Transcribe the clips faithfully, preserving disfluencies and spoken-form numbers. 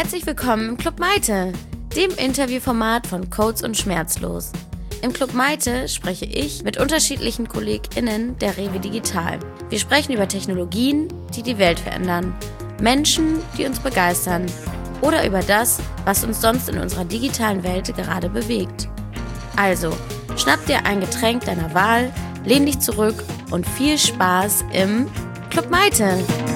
Herzlich willkommen im Club Maite, dem Interviewformat von Codes und Schmerzlos. Im Club Maite spreche ich mit unterschiedlichen KollegInnen der Rewe Digital. Wir sprechen über Technologien, die die Welt verändern, Menschen, die uns begeistern oder über das, was uns sonst in unserer digitalen Welt gerade bewegt. Also, schnapp dir ein Getränk deiner Wahl, lehn dich zurück und viel Spaß im Club Maite.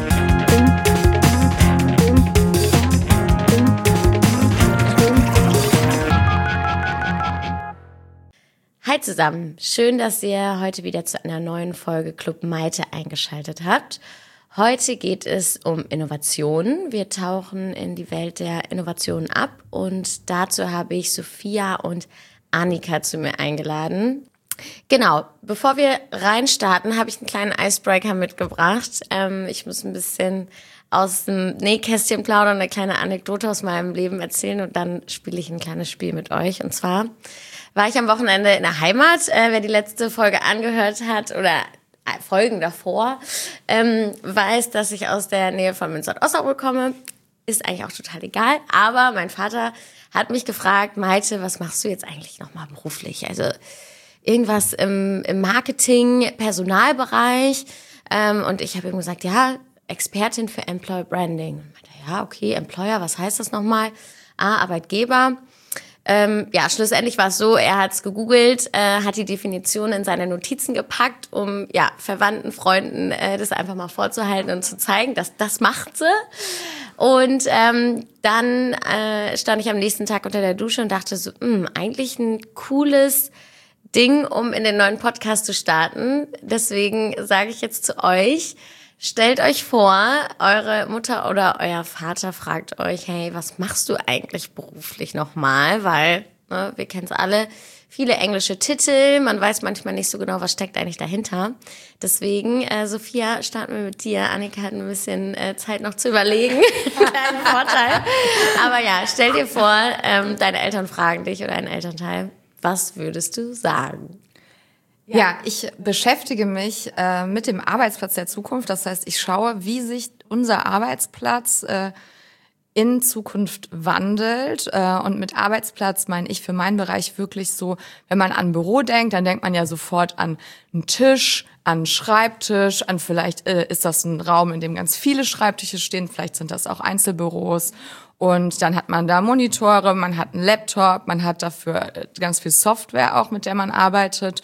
Hi zusammen, schön, dass ihr heute wieder zu einer neuen Folge Club Maite eingeschaltet habt. Heute geht es um Innovationen. Wir tauchen in die Welt der Innovationen ab und dazu habe ich Sophia und Annika zu mir eingeladen. Genau, bevor wir reinstarten, habe ich einen kleinen Icebreaker mitgebracht. Ähm, ich muss ein bisschen aus dem Nähkästchen plaudern, eine kleine Anekdote aus meinem Leben erzählen und dann spiele ich ein kleines Spiel mit euch. Und zwar war ich am Wochenende in der Heimat. Äh, wer die letzte Folge angehört hat oder Folgen davor, ähm, weiß, dass ich aus der Nähe von Münster-Osnabrück komme. Ist eigentlich auch total egal. Aber mein Vater hat mich gefragt, Maite, was machst du jetzt eigentlich nochmal beruflich? Also irgendwas im, im Marketing, Personalbereich. Ähm, und ich habe ihm gesagt, ja, Expertin für Employer Branding. Meinte, ja, okay, Employer, was heißt das nochmal? Ah, Arbeitgeber. Ähm, ja, schlussendlich war es so, er hat es gegoogelt, äh, hat die Definition in seine Notizen gepackt, um ja Verwandten, Freunden äh, das einfach mal vorzuhalten und zu zeigen, dass das macht sie. Und ähm, dann äh, stand ich am nächsten Tag unter der Dusche und dachte so, mh, eigentlich ein cooles Ding, um in den neuen Podcast zu starten. Deswegen sage ich jetzt zu euch, stellt euch vor, eure Mutter oder euer Vater fragt euch, hey, was machst du eigentlich beruflich nochmal? Weil, ne, wir kennen es alle, viele englische Titel, man weiß manchmal nicht so genau, was steckt eigentlich dahinter. Deswegen, äh, Sophia, starten wir mit dir. Annika hat ein bisschen äh, Zeit noch zu überlegen. Kleinen Vorteil. Aber ja, stell dir vor, ähm, deine Eltern fragen dich oder ein Elternteil, was würdest du sagen? Ja, ja, ich beschäftige mich äh, mit dem Arbeitsplatz der Zukunft. Das heißt, ich schaue, wie sich unser Arbeitsplatz äh, in Zukunft wandelt. Äh, und mit Arbeitsplatz meine ich für meinen Bereich wirklich so, wenn man an Büro denkt, dann denkt man ja sofort an einen Tisch, an einen Schreibtisch, an vielleicht äh, ist das ein Raum, in dem ganz viele Schreibtische stehen, vielleicht sind das auch Einzelbüros. Und dann hat man da Monitore, man hat einen Laptop, man hat dafür ganz viel Software auch, mit der man arbeitet.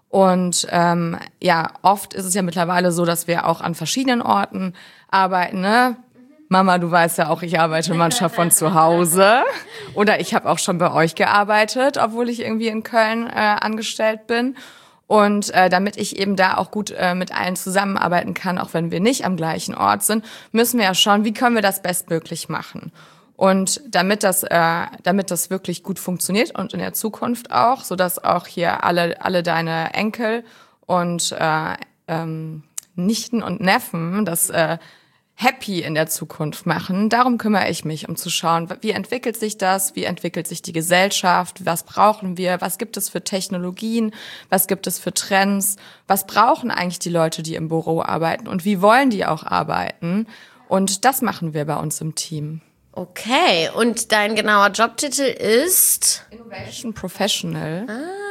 Und ähm, ja, oft ist es ja mittlerweile so, dass wir auch an verschiedenen Orten arbeiten, ne? Mama, du weißt ja auch, ich arbeite manchmal von zu Hause. Oder ich habe auch schon bei euch gearbeitet, obwohl ich irgendwie in Köln äh, angestellt bin. Und äh, damit ich eben da auch gut äh, mit allen zusammenarbeiten kann, auch wenn wir nicht am gleichen Ort sind, müssen wir ja schauen, wie können wir das bestmöglich machen. Und damit das, äh, damit das wirklich gut funktioniert und in der Zukunft auch, sodass auch hier alle, alle deine Enkel und äh, ähm, Nichten und Neffen das äh, happy in der Zukunft machen, darum kümmere ich mich, um zu schauen, wie entwickelt sich das, wie entwickelt sich die Gesellschaft, was brauchen wir, was gibt es für Technologien, was gibt es für Trends, was brauchen eigentlich die Leute, die im Büro arbeiten und wie wollen die auch arbeiten? Und das machen wir bei uns im Team. Okay, und dein genauer Jobtitel ist? Innovation Professional.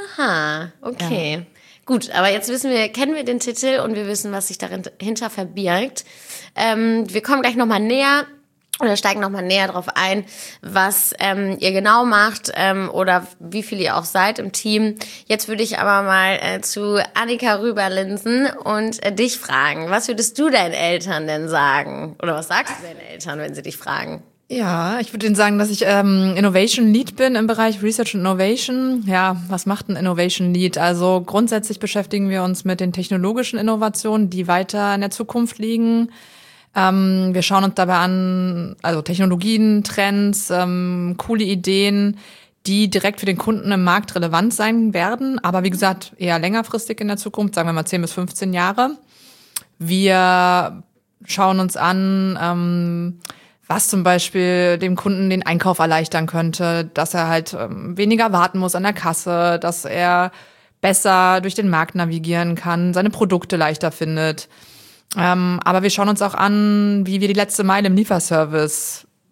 Aha, okay. Ja. Gut, aber jetzt wissen wir, kennen wir den Titel und wir wissen, was sich dahinter verbirgt. Ähm, wir kommen gleich nochmal näher oder steigen nochmal näher drauf ein, was ähm, ihr genau macht ähm, oder wie viel ihr auch seid im Team. Jetzt würde ich aber mal äh, zu Annika rüberlinsen und äh, dich fragen. Was würdest du deinen Eltern denn sagen? Oder was sagst du deinen Eltern, wenn sie dich fragen? Ja, ich würde Ihnen sagen, dass ich ähm, Innovation Lead bin im Bereich Research and Innovation. Ja, was macht ein Innovation Lead? Also grundsätzlich beschäftigen wir uns mit den technologischen Innovationen, die weiter in der Zukunft liegen. Ähm, wir schauen uns dabei an, also Technologien, Trends, ähm, coole Ideen, die direkt für den Kunden im Markt relevant sein werden. Aber wie gesagt, eher längerfristig in der Zukunft, sagen wir mal zehn bis fünfzehn Jahre. Wir schauen uns an, ähm, was zum Beispiel dem Kunden den Einkauf erleichtern könnte, dass er halt ähm, weniger warten muss an der Kasse, dass er besser durch den Markt navigieren kann, seine Produkte leichter findet. Ähm, aber wir schauen uns auch an, wie wir die letzte Meile im Lieferservice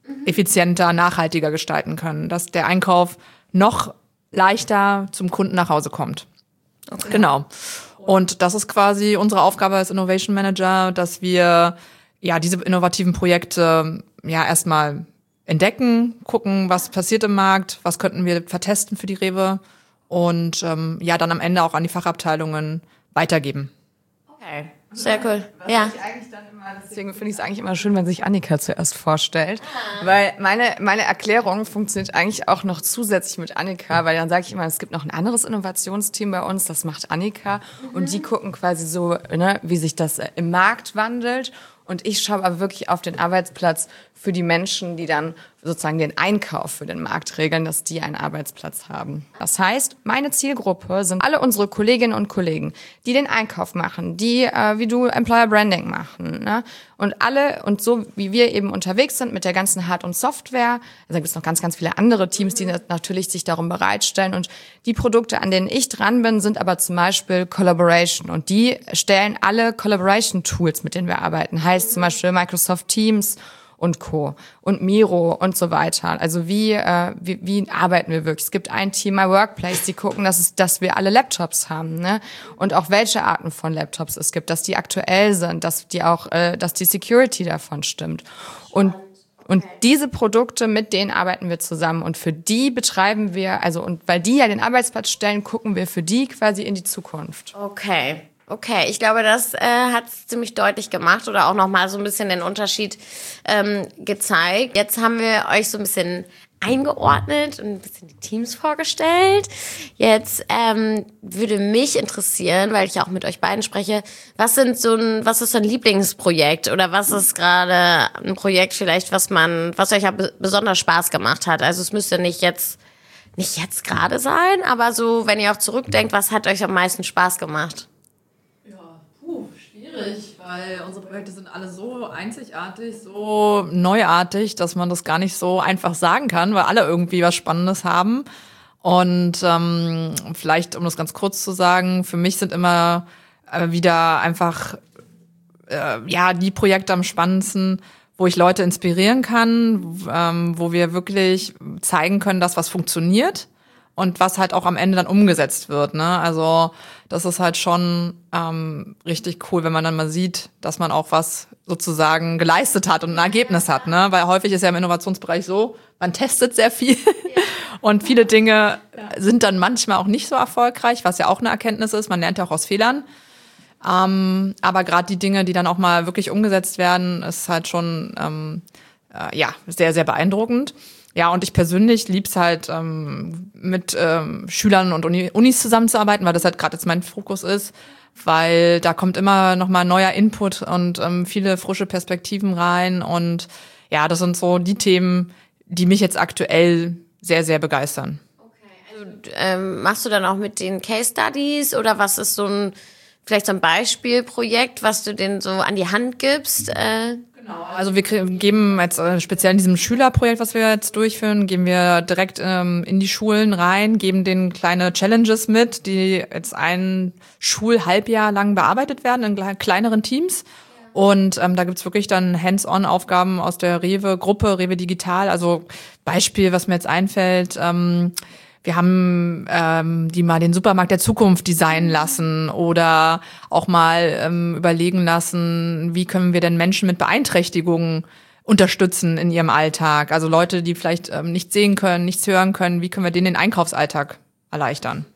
effizienter, nachhaltiger gestalten können, dass der Einkauf noch leichter zum Kunden nach Hause kommt. Okay. Genau. Und das ist quasi unsere Aufgabe als Innovation Manager, dass wir ja diese innovativen Projekte ja erstmal entdecken, gucken, was passiert im Markt, was könnten wir vertesten für die Rewe und ähm, ja dann am Ende auch an die Fachabteilungen weitergeben. Okay, sehr cool. Ja. Deswegen finde ich es eigentlich immer schön, wenn sich Annika zuerst vorstellt, weil meine meine Erklärung funktioniert eigentlich auch noch zusätzlich mit Annika, weil dann sage ich immer, es gibt noch ein anderes Innovationsteam bei uns, das macht Annika mhm. und die gucken quasi so, ne, wie sich das im Markt wandelt. Und ich schaue aber wirklich auf den Arbeitsplatz für die Menschen, die dann sozusagen den Einkauf für den Markt regeln, dass die einen Arbeitsplatz haben. Das heißt, meine Zielgruppe sind alle unsere Kolleginnen und Kollegen, die den Einkauf machen, die, äh, wie du, Employer Branding machen, ne? Und alle, und so wie wir eben unterwegs sind mit der ganzen Hard- und Software, also gibt es noch ganz, ganz viele andere Teams, die natürlich sich darum bereitstellen. Und die Produkte, an denen ich dran bin, sind aber zum Beispiel Collaboration. Und die stellen alle Collaboration-Tools, mit denen wir arbeiten. Heißt zum Beispiel Microsoft Teams und Co. und Miro und so weiter. Also wie, äh, wie, wie arbeiten wir wirklich? Es gibt ein Team, My Workplace, die gucken, dass, es, dass wir alle Laptops haben, ne? Und auch welche Arten von Laptops es gibt, dass die aktuell sind, dass die auch, äh, dass die Security davon stimmt. Und Und diese Produkte, mit denen arbeiten wir zusammen und für die betreiben wir, also und weil die ja den Arbeitsplatz stellen, gucken wir für die quasi in die Zukunft. Okay. Okay, ich glaube, das äh, hat es ziemlich deutlich gemacht oder auch nochmal so ein bisschen den Unterschied ähm, gezeigt. Jetzt haben wir euch so ein bisschen eingeordnet und ein bisschen die Teams vorgestellt. Jetzt ähm, würde mich interessieren, weil ich ja auch mit euch beiden spreche, was sind so ein, was ist so ein Lieblingsprojekt oder was ist gerade ein Projekt vielleicht, was man, was euch ja b- besonders Spaß gemacht hat? Also es müsste nicht jetzt, nicht jetzt gerade sein, aber so, wenn ihr auch zurückdenkt, was hat euch am meisten Spaß gemacht? Puh, schwierig, weil unsere Projekte sind alle so einzigartig, so neuartig, dass man das gar nicht so einfach sagen kann, weil alle irgendwie was Spannendes haben. Und ähm, vielleicht, um das ganz kurz zu sagen, für mich sind immer äh, wieder einfach äh, ja die Projekte am spannendsten, wo ich Leute inspirieren kann, ähm, wo wir wirklich zeigen können, dass was funktioniert. Und was halt auch am Ende dann umgesetzt wird, ne? Also das ist halt schon ähm, richtig cool, wenn man dann mal sieht, dass man auch was sozusagen geleistet hat und ein Ergebnis hat, ne? Weil häufig ist ja im Innovationsbereich so, man testet sehr viel ja. und viele Dinge ja. sind dann manchmal auch nicht so erfolgreich, was ja auch eine Erkenntnis ist. Man lernt ja auch aus Fehlern. Ähm, aber gerade die Dinge, die dann auch mal wirklich umgesetzt werden, ist halt schon ähm, äh, ja sehr, sehr beeindruckend. Ja, und ich persönlich lieb's halt, ähm, mit ähm, Schülern und Uni- Unis zusammenzuarbeiten, weil das halt gerade jetzt mein Fokus ist, weil da kommt immer noch mal neuer Input und ähm, viele frische Perspektiven rein. Und ja, das sind so die Themen, die mich jetzt aktuell sehr, sehr begeistern. Okay, also ähm, machst du dann auch mit den Case Studies oder was ist so ein, vielleicht so ein Beispielprojekt, was du denen so an die Hand gibst? Äh Genau, also wir geben jetzt äh, speziell in diesem Schülerprojekt, was wir jetzt durchführen, gehen wir direkt ähm, in die Schulen rein, geben denen kleine Challenges mit, die jetzt ein Schulhalbjahr lang bearbeitet werden in kleineren Teams. Ja. Und ähm, da gibt's wirklich dann Hands-on-Aufgaben aus der Rewe-Gruppe, Rewe Digital. Also Beispiel, was mir jetzt einfällt, ähm, wir haben ähm, die mal den Supermarkt der Zukunft designen lassen oder auch mal ähm, überlegen lassen, wie können wir denn Menschen mit Beeinträchtigungen unterstützen in ihrem Alltag. Also Leute, die vielleicht ähm, nichts sehen können, nichts hören können, wie können wir denen den Einkaufsalltag erleichtern?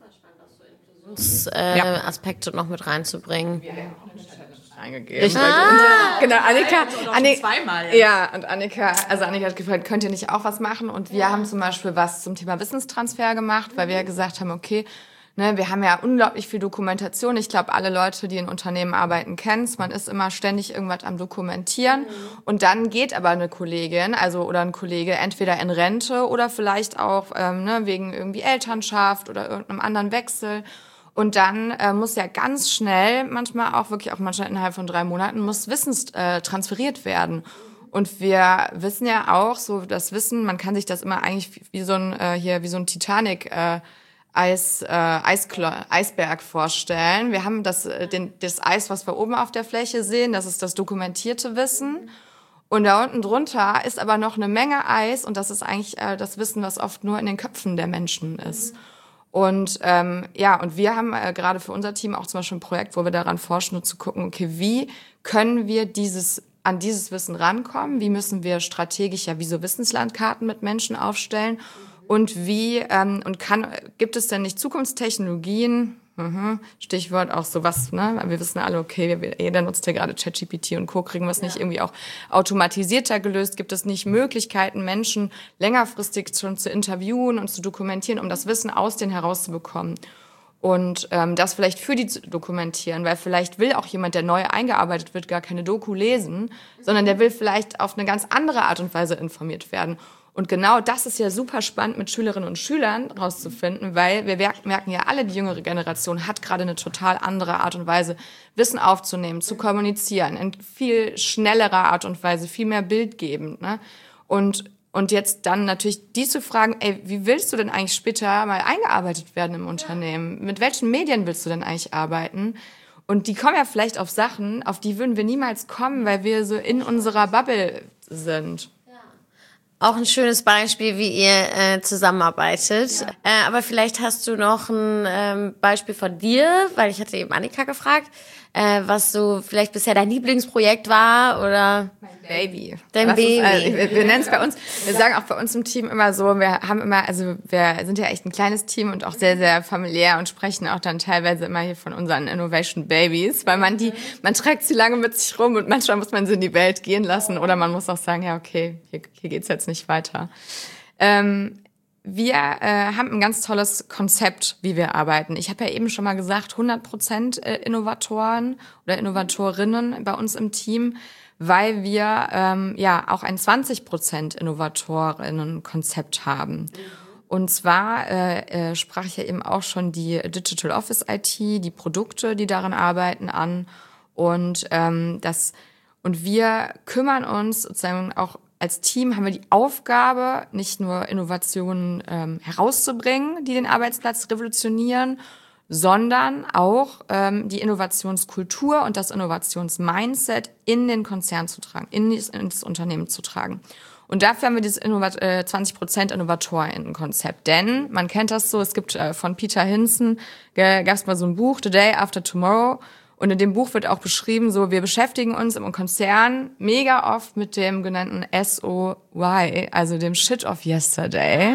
Äh, ja. Aspekte noch mit reinzubringen. Ja. Eingegeben. Ah, genau, Annika, Annika zweimal. Ja, und Annika, also Annika hat gefragt, könnt ihr nicht auch was machen? Und wir ja. haben zum Beispiel was zum Thema Wissenstransfer gemacht, weil wir ja gesagt haben, okay, ne, wir haben ja unglaublich viel Dokumentation. Ich glaube, alle Leute, die in Unternehmen arbeiten, kennen es. Man ist immer ständig irgendwas am Dokumentieren. Mhm. Und dann geht aber eine Kollegin, also oder ein Kollege, entweder in Rente oder vielleicht auch ähm, ne, wegen irgendwie Elternschaft oder irgendeinem anderen Wechsel. Und dann äh, muss ja ganz schnell, manchmal auch wirklich auch manchmal innerhalb von drei Monaten, muss Wissen äh, transferiert werden. Und wir wissen ja auch, so das Wissen, man kann sich das immer eigentlich wie so ein äh, hier wie so ein Titanic äh, Eis, äh, Eisklo- Eisberg vorstellen. Wir haben das, äh, den, das Eis, was wir oben auf der Fläche sehen, das ist das dokumentierte Wissen. Und da unten drunter ist aber noch eine Menge Eis und das ist eigentlich äh, das Wissen, was oft nur in den Köpfen der Menschen ist. Mhm. Und ähm, ja, und wir haben äh, gerade für unser Team auch zum Beispiel ein Projekt, wo wir daran forschen, um zu gucken, okay, wie können wir dieses an dieses Wissen rankommen? Wie müssen wir strategisch ja wie so Wissenslandkarten mit Menschen aufstellen? Und wie ähm, und kann gibt es denn nicht Zukunftstechnologien? Mhm. Stichwort auch sowas, ne? Wir wissen alle, okay, jeder nutzt ja gerade ChatGPT und Co. Kriegen wir es ja. nicht irgendwie auch automatisierter gelöst? Gibt es nicht Möglichkeiten, Menschen längerfristig schon zu interviewen und zu dokumentieren, um das Wissen aus denen herauszubekommen? Und ähm, das vielleicht für die zu dokumentieren, weil vielleicht will auch jemand, der neu eingearbeitet wird, gar keine Doku lesen, sondern der will vielleicht auf eine ganz andere Art und Weise informiert werden. Und genau das ist ja super spannend mit Schülerinnen und Schülern rauszufinden, weil wir merken ja alle, die jüngere Generation hat gerade eine total andere Art und Weise, Wissen aufzunehmen, zu kommunizieren, in viel schnellerer Art und Weise, viel mehr bildgebend, ne? Und Und jetzt dann natürlich die zu fragen, ey, wie willst du denn eigentlich später mal eingearbeitet werden im Unternehmen? Mit welchen Medien willst du denn eigentlich arbeiten? Und die kommen ja vielleicht auf Sachen, auf die würden wir niemals kommen, weil wir so in unserer Bubble sind. Auch ein schönes Beispiel, wie ihr äh, zusammenarbeitet. Ja. Äh, aber vielleicht hast du noch ein ähm, Beispiel von dir, weil ich hatte eben Annika gefragt, äh, was so vielleicht bisher dein Lieblingsprojekt war oder mein Baby. Dein was Baby. Ist, also, wir wir nennen es bei uns, wir sagen auch bei uns im Team immer so, wir haben immer, also wir sind ja echt ein kleines Team und auch sehr, sehr familiär und sprechen auch dann teilweise immer hier von unseren Innovation Babies, weil man die, man trägt sie lange mit sich rum und manchmal muss man sie in die Welt gehen lassen oder man muss auch sagen, ja okay, hier, hier geht's jetzt nicht weiter. Ähm, Wir äh, haben ein ganz tolles Konzept, wie wir arbeiten. Ich habe ja eben schon mal gesagt, hundert Prozent äh, Innovatoren oder Innovatorinnen bei uns im Team, weil wir ähm, ja auch ein zwanzig Prozent Innovatorinnen-Konzept haben. Und zwar äh, äh, sprach ich ja eben auch schon die Digital Office I T, die Produkte, die daran arbeiten, an. Und ähm, das und wir kümmern uns sozusagen auch als Team haben wir die Aufgabe, nicht nur Innovationen ähm, herauszubringen, die den Arbeitsplatz revolutionieren, sondern auch ähm, die Innovationskultur und das Innovationsmindset in den Konzern zu tragen, in das, in das Unternehmen zu tragen. Und dafür haben wir dieses Innovat- äh, zwanzig Prozent Innovatorinnen-Konzept. Denn, man kennt das so, es gibt äh, von Peter Hinson, gab es mal so ein Buch, The Day After Tomorrow. Und in dem Buch wird auch beschrieben, so wir beschäftigen uns im Konzern mega oft mit dem genannten S O Y, also dem Shit of Yesterday.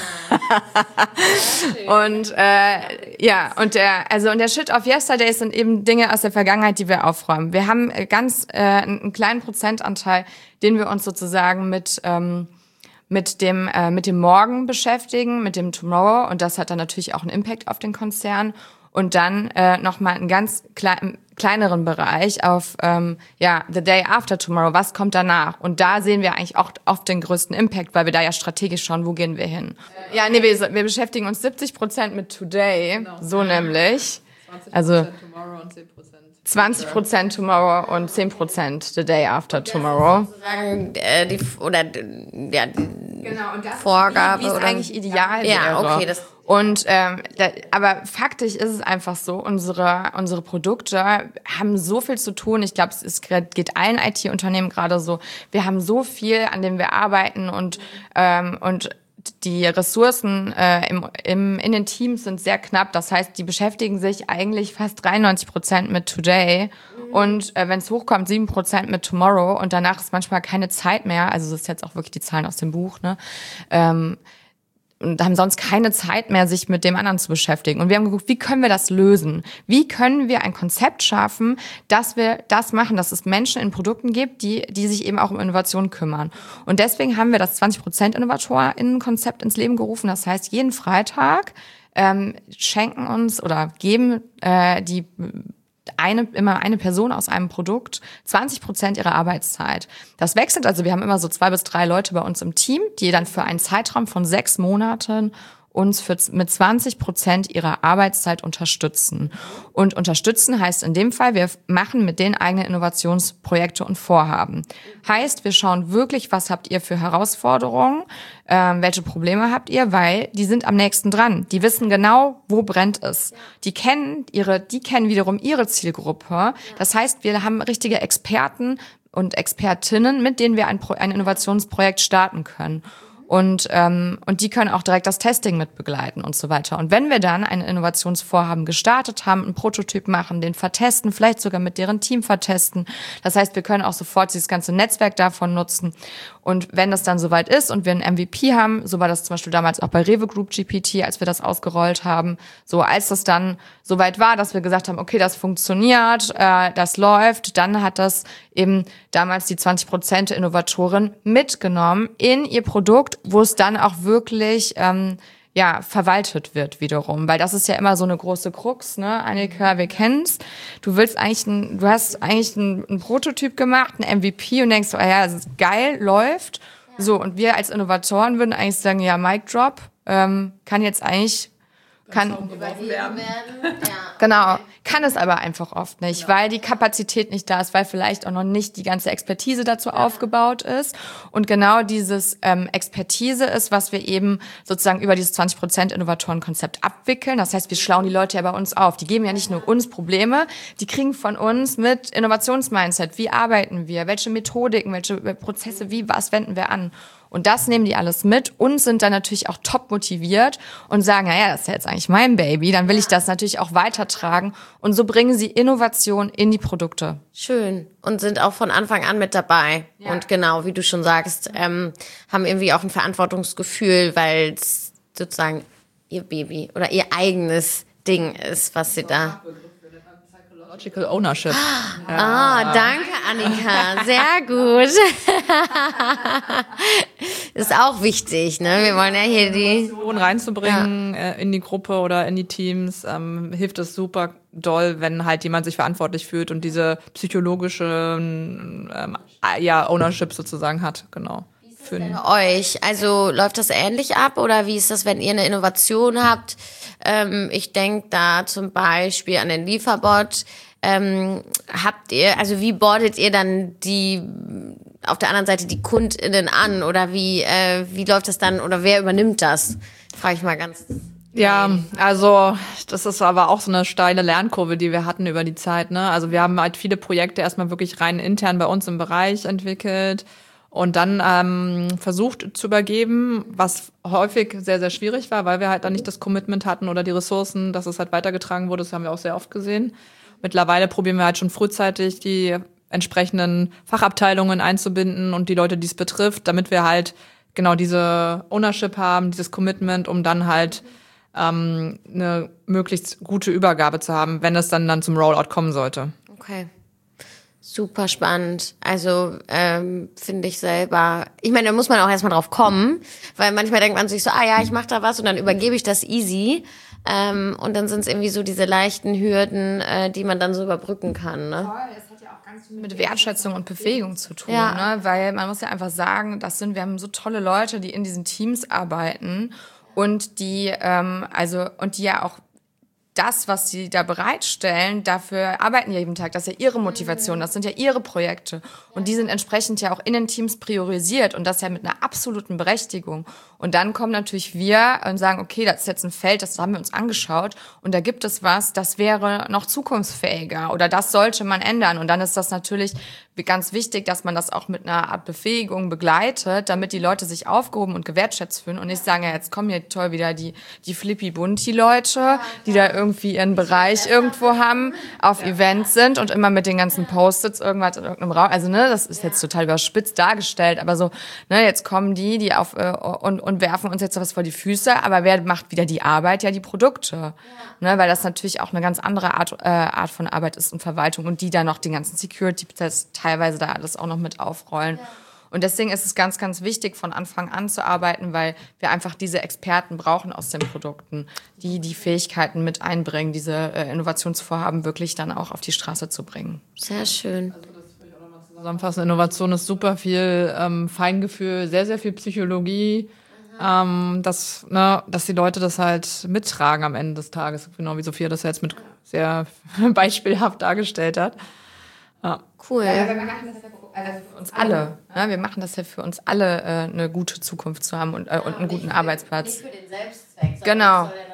und äh, ja, und der also und der Shit of Yesterday sind eben Dinge aus der Vergangenheit, die wir aufräumen. Wir haben ganz äh, einen kleinen Prozentanteil, den wir uns sozusagen mit ähm, mit dem äh, mit dem Morgen beschäftigen, mit dem Tomorrow, und das hat dann natürlich auch einen Impact auf den Konzern. Und dann äh, nochmal einen ganz klein, kleineren Bereich auf ähm, ja the day after tomorrow, was kommt danach? Und da sehen wir eigentlich auch oft den größten Impact, weil wir da ja strategisch schauen, wo gehen wir hin. Äh, ja, nee, wir, wir beschäftigen uns siebzig Prozent mit Today, genau. So nämlich. zwanzig Prozent also Tomorrow und zehn Prozent. zwanzig Prozent Tomorrow und zehn Prozent the day after tomorrow. Sozusagen äh, die oder ja, die genau, und das Vorgabe wie, wie es oder eigentlich ideal wäre. Ja, okay, das Und ähm, da, aber faktisch ist es einfach so, unsere unsere Produkte haben so viel zu tun. Ich glaube, es ist, geht allen I T-Unternehmen gerade so. Wir haben so viel, an dem wir arbeiten, und ähm, und die Ressourcen äh, im, im, in den Teams sind sehr knapp. Das heißt, die beschäftigen sich eigentlich fast dreiundneunzig Prozent mit Today mhm. und äh, wenn es hochkommt, sieben Prozent mit Tomorrow, und danach ist manchmal keine Zeit mehr. Also das ist jetzt auch wirklich die Zahlen aus dem Buch, ne? Ähm, und haben sonst keine Zeit mehr, sich mit dem anderen zu beschäftigen. Und wir haben geguckt, wie können wir das lösen? Wie können wir ein Konzept schaffen, dass wir das machen, dass es Menschen in Produkten gibt, die die sich eben auch um Innovation kümmern. Und deswegen haben wir das zwanzig Prozent Innovatorinnen-Konzept ins Leben gerufen. Das heißt, jeden Freitag ähm, schenken uns oder geben äh, die eine, immer eine Person aus einem Produkt zwanzig Prozent ihrer Arbeitszeit. Das wechselt, also wir haben immer so zwei bis drei Leute bei uns im Team, die dann für einen Zeitraum von sechs Monaten uns für, mit zwanzig Prozent ihrer Arbeitszeit unterstützen. Und unterstützen heißt in dem Fall, wir machen mit denen eigene Innovationsprojekte und Vorhaben. Heißt, wir schauen wirklich, was habt ihr für Herausforderungen, ähm, welche Probleme habt ihr, weil die sind am nächsten dran. Die wissen genau, wo brennt es. Die kennen ihre, die kennen wiederum ihre Zielgruppe. Das heißt, wir haben richtige Experten und Expertinnen, mit denen wir ein, Pro- ein Innovationsprojekt starten können. Und, ähm, und die können auch direkt das Testing mit begleiten und so weiter. Und wenn wir dann ein Innovationsvorhaben gestartet haben, einen Prototyp machen, den vertesten, vielleicht sogar mit deren Team vertesten. Das heißt, wir können auch sofort dieses ganze Netzwerk davon nutzen. Und wenn das dann soweit ist und wir einen M V P haben, so war das zum Beispiel damals auch bei Rewe Group G P T, als wir das ausgerollt haben, so als das dann soweit war, dass wir gesagt haben, okay, das funktioniert, äh, das läuft, dann hat das eben damals die zwanzig Prozent Innovatorin mitgenommen in ihr Produkt, wo es dann auch wirklich ähm, ja verwaltet wird wiederum, weil das ist ja immer so eine große Krux, ne? Annika, wir kennen's. Du willst eigentlich, ein, du hast eigentlich einen, einen Prototyp gemacht, einen M V P und denkst so, ah ja, das ist geil, läuft. Ja. So, und wir als Innovatoren würden eigentlich sagen, ja, Mic Drop, ähm, kann jetzt eigentlich kann werden. Ja. Genau, kann es aber einfach oft nicht, weil die Kapazität nicht da ist, weil vielleicht auch noch nicht die ganze Expertise dazu ja. aufgebaut ist. Und genau dieses ähm, Expertise ist, was wir eben sozusagen über dieses zwanzig Prozent Innovatoren-Konzept abwickeln. Das heißt, wir schlauen die Leute ja bei uns auf. Die geben ja nicht nur uns Probleme, die kriegen von uns mit Innovationsmindset. Wie arbeiten wir? Welche Methodiken, welche Prozesse, wie, was wenden wir an? Und das nehmen die alles mit und sind dann natürlich auch top motiviert und sagen, naja, das ist ja jetzt eigentlich mein Baby, dann will ich das natürlich auch weitertragen. Und so bringen sie Innovation in die Produkte. Schön. Und sind auch von Anfang an mit dabei. Ja. Und genau, wie du schon sagst, ähm, haben irgendwie auch ein Verantwortungsgefühl, weil es sozusagen ihr Baby oder ihr eigenes Ding ist, was sie da... Psychological Ownership. Ja. Ah, danke, Annika. Sehr gut. Ist auch wichtig, ne? Wir wollen ja hier die reinzubringen ja. in die Gruppe oder in die Teams. Ähm, hilft es super doll, wenn halt jemand sich verantwortlich fühlt und diese psychologische ähm, ja, Ownership sozusagen hat. Genau. Wie ist das denn bei euch? Also läuft das ähnlich ab oder wie ist das, wenn ihr eine Innovation habt? Ähm, ich denke da zum Beispiel an den Lieferbot. Ähm, habt ihr, also wie bordet ihr dann die auf der anderen Seite die KundInnen an oder wie äh, wie läuft das dann oder wer übernimmt das? Frage ich mal ganz. Ja, also das ist aber auch so eine steile Lernkurve, die wir hatten über die Zeit, ne? Also wir haben halt viele Projekte erstmal wirklich rein intern bei uns im Bereich entwickelt und dann ähm, versucht zu übergeben, was häufig sehr, sehr schwierig war, weil wir halt dann nicht das Commitment hatten oder die Ressourcen, dass es halt weitergetragen wurde. Das haben wir auch sehr oft gesehen. Mittlerweile probieren wir halt schon frühzeitig die entsprechenden Fachabteilungen einzubinden und die Leute, die es betrifft, damit wir halt genau diese Ownership haben, dieses Commitment, um dann halt ähm, eine möglichst gute Übergabe zu haben, wenn es dann, dann zum Rollout kommen sollte. Okay. Super spannend. Also ähm, finde ich selber, ich meine, da muss man auch erstmal drauf kommen, weil manchmal denkt man sich so, ah ja, ich mache da was und dann übergebe ich das easy. Ähm, und dann sind es irgendwie so diese leichten Hürden, äh, die man dann so überbrücken kann. Ne? Voll, es hat ja auch ganz viel mit Wertschätzung und Befähigung zu tun, ja. ne? Weil man muss ja einfach sagen, das sind, wir haben so tolle Leute, die in diesen Teams arbeiten und die, ähm, also und die ja auch das, was sie da bereitstellen, dafür arbeiten ja jeden Tag. Das ist ja ihre Motivation, das sind ja ihre Projekte. Und die sind entsprechend ja auch in den Teams priorisiert und das ja mit einer absoluten Berechtigung. Und dann kommen natürlich wir und sagen, okay, das ist jetzt ein Feld, das haben wir uns angeschaut und da gibt es was, das wäre noch zukunftsfähiger oder das sollte man ändern. Und dann ist das natürlich ganz wichtig, dass man das auch mit einer Art Befähigung begleitet, damit die Leute sich aufgehoben und gewertschätzt fühlen und nicht sagen, ja, jetzt kommen hier toll wieder die, die Flippy-Bunti-Leute, die da irgendwie ihren Bereich irgendwo haben, auf Events sind und immer mit den ganzen Post-its irgendwas in irgendeinem Raum, also ne, das ist jetzt total überspitzt dargestellt, aber so, ne, jetzt kommen die, die auf äh, und, und werfen uns jetzt was vor die Füße, aber wer macht wieder die Arbeit? Ja, die Produkte, ne, weil das natürlich auch eine ganz andere Art, äh, Art von Arbeit ist und Verwaltung und die dann noch den ganzen Security-Prozess teilweise da alles auch noch mit aufrollen. Ja. Und deswegen ist es ganz, ganz wichtig, von Anfang an zu arbeiten, weil wir einfach diese Experten brauchen aus den Produkten, die die Fähigkeiten mit einbringen, diese äh, Innovationsvorhaben wirklich dann auch auf die Straße zu bringen. Sehr schön. Also das will ich auch nochmal zusammenfassen. Innovation ist super viel ähm, Feingefühl, sehr, sehr viel Psychologie, mhm. ähm, dass, ne, dass die Leute das halt mittragen am Ende des Tages, genau wie Sophia das jetzt mit sehr beispielhaft dargestellt hat. Ja. Cool. Ja, wir machen das ja für, für uns alle. Ne? Wir machen das ja für uns alle, äh, eine gute Zukunft zu haben und, äh, und einen guten Arbeitsplatz. Nicht für den Selbstzweck, sondern genau. das soll ja dann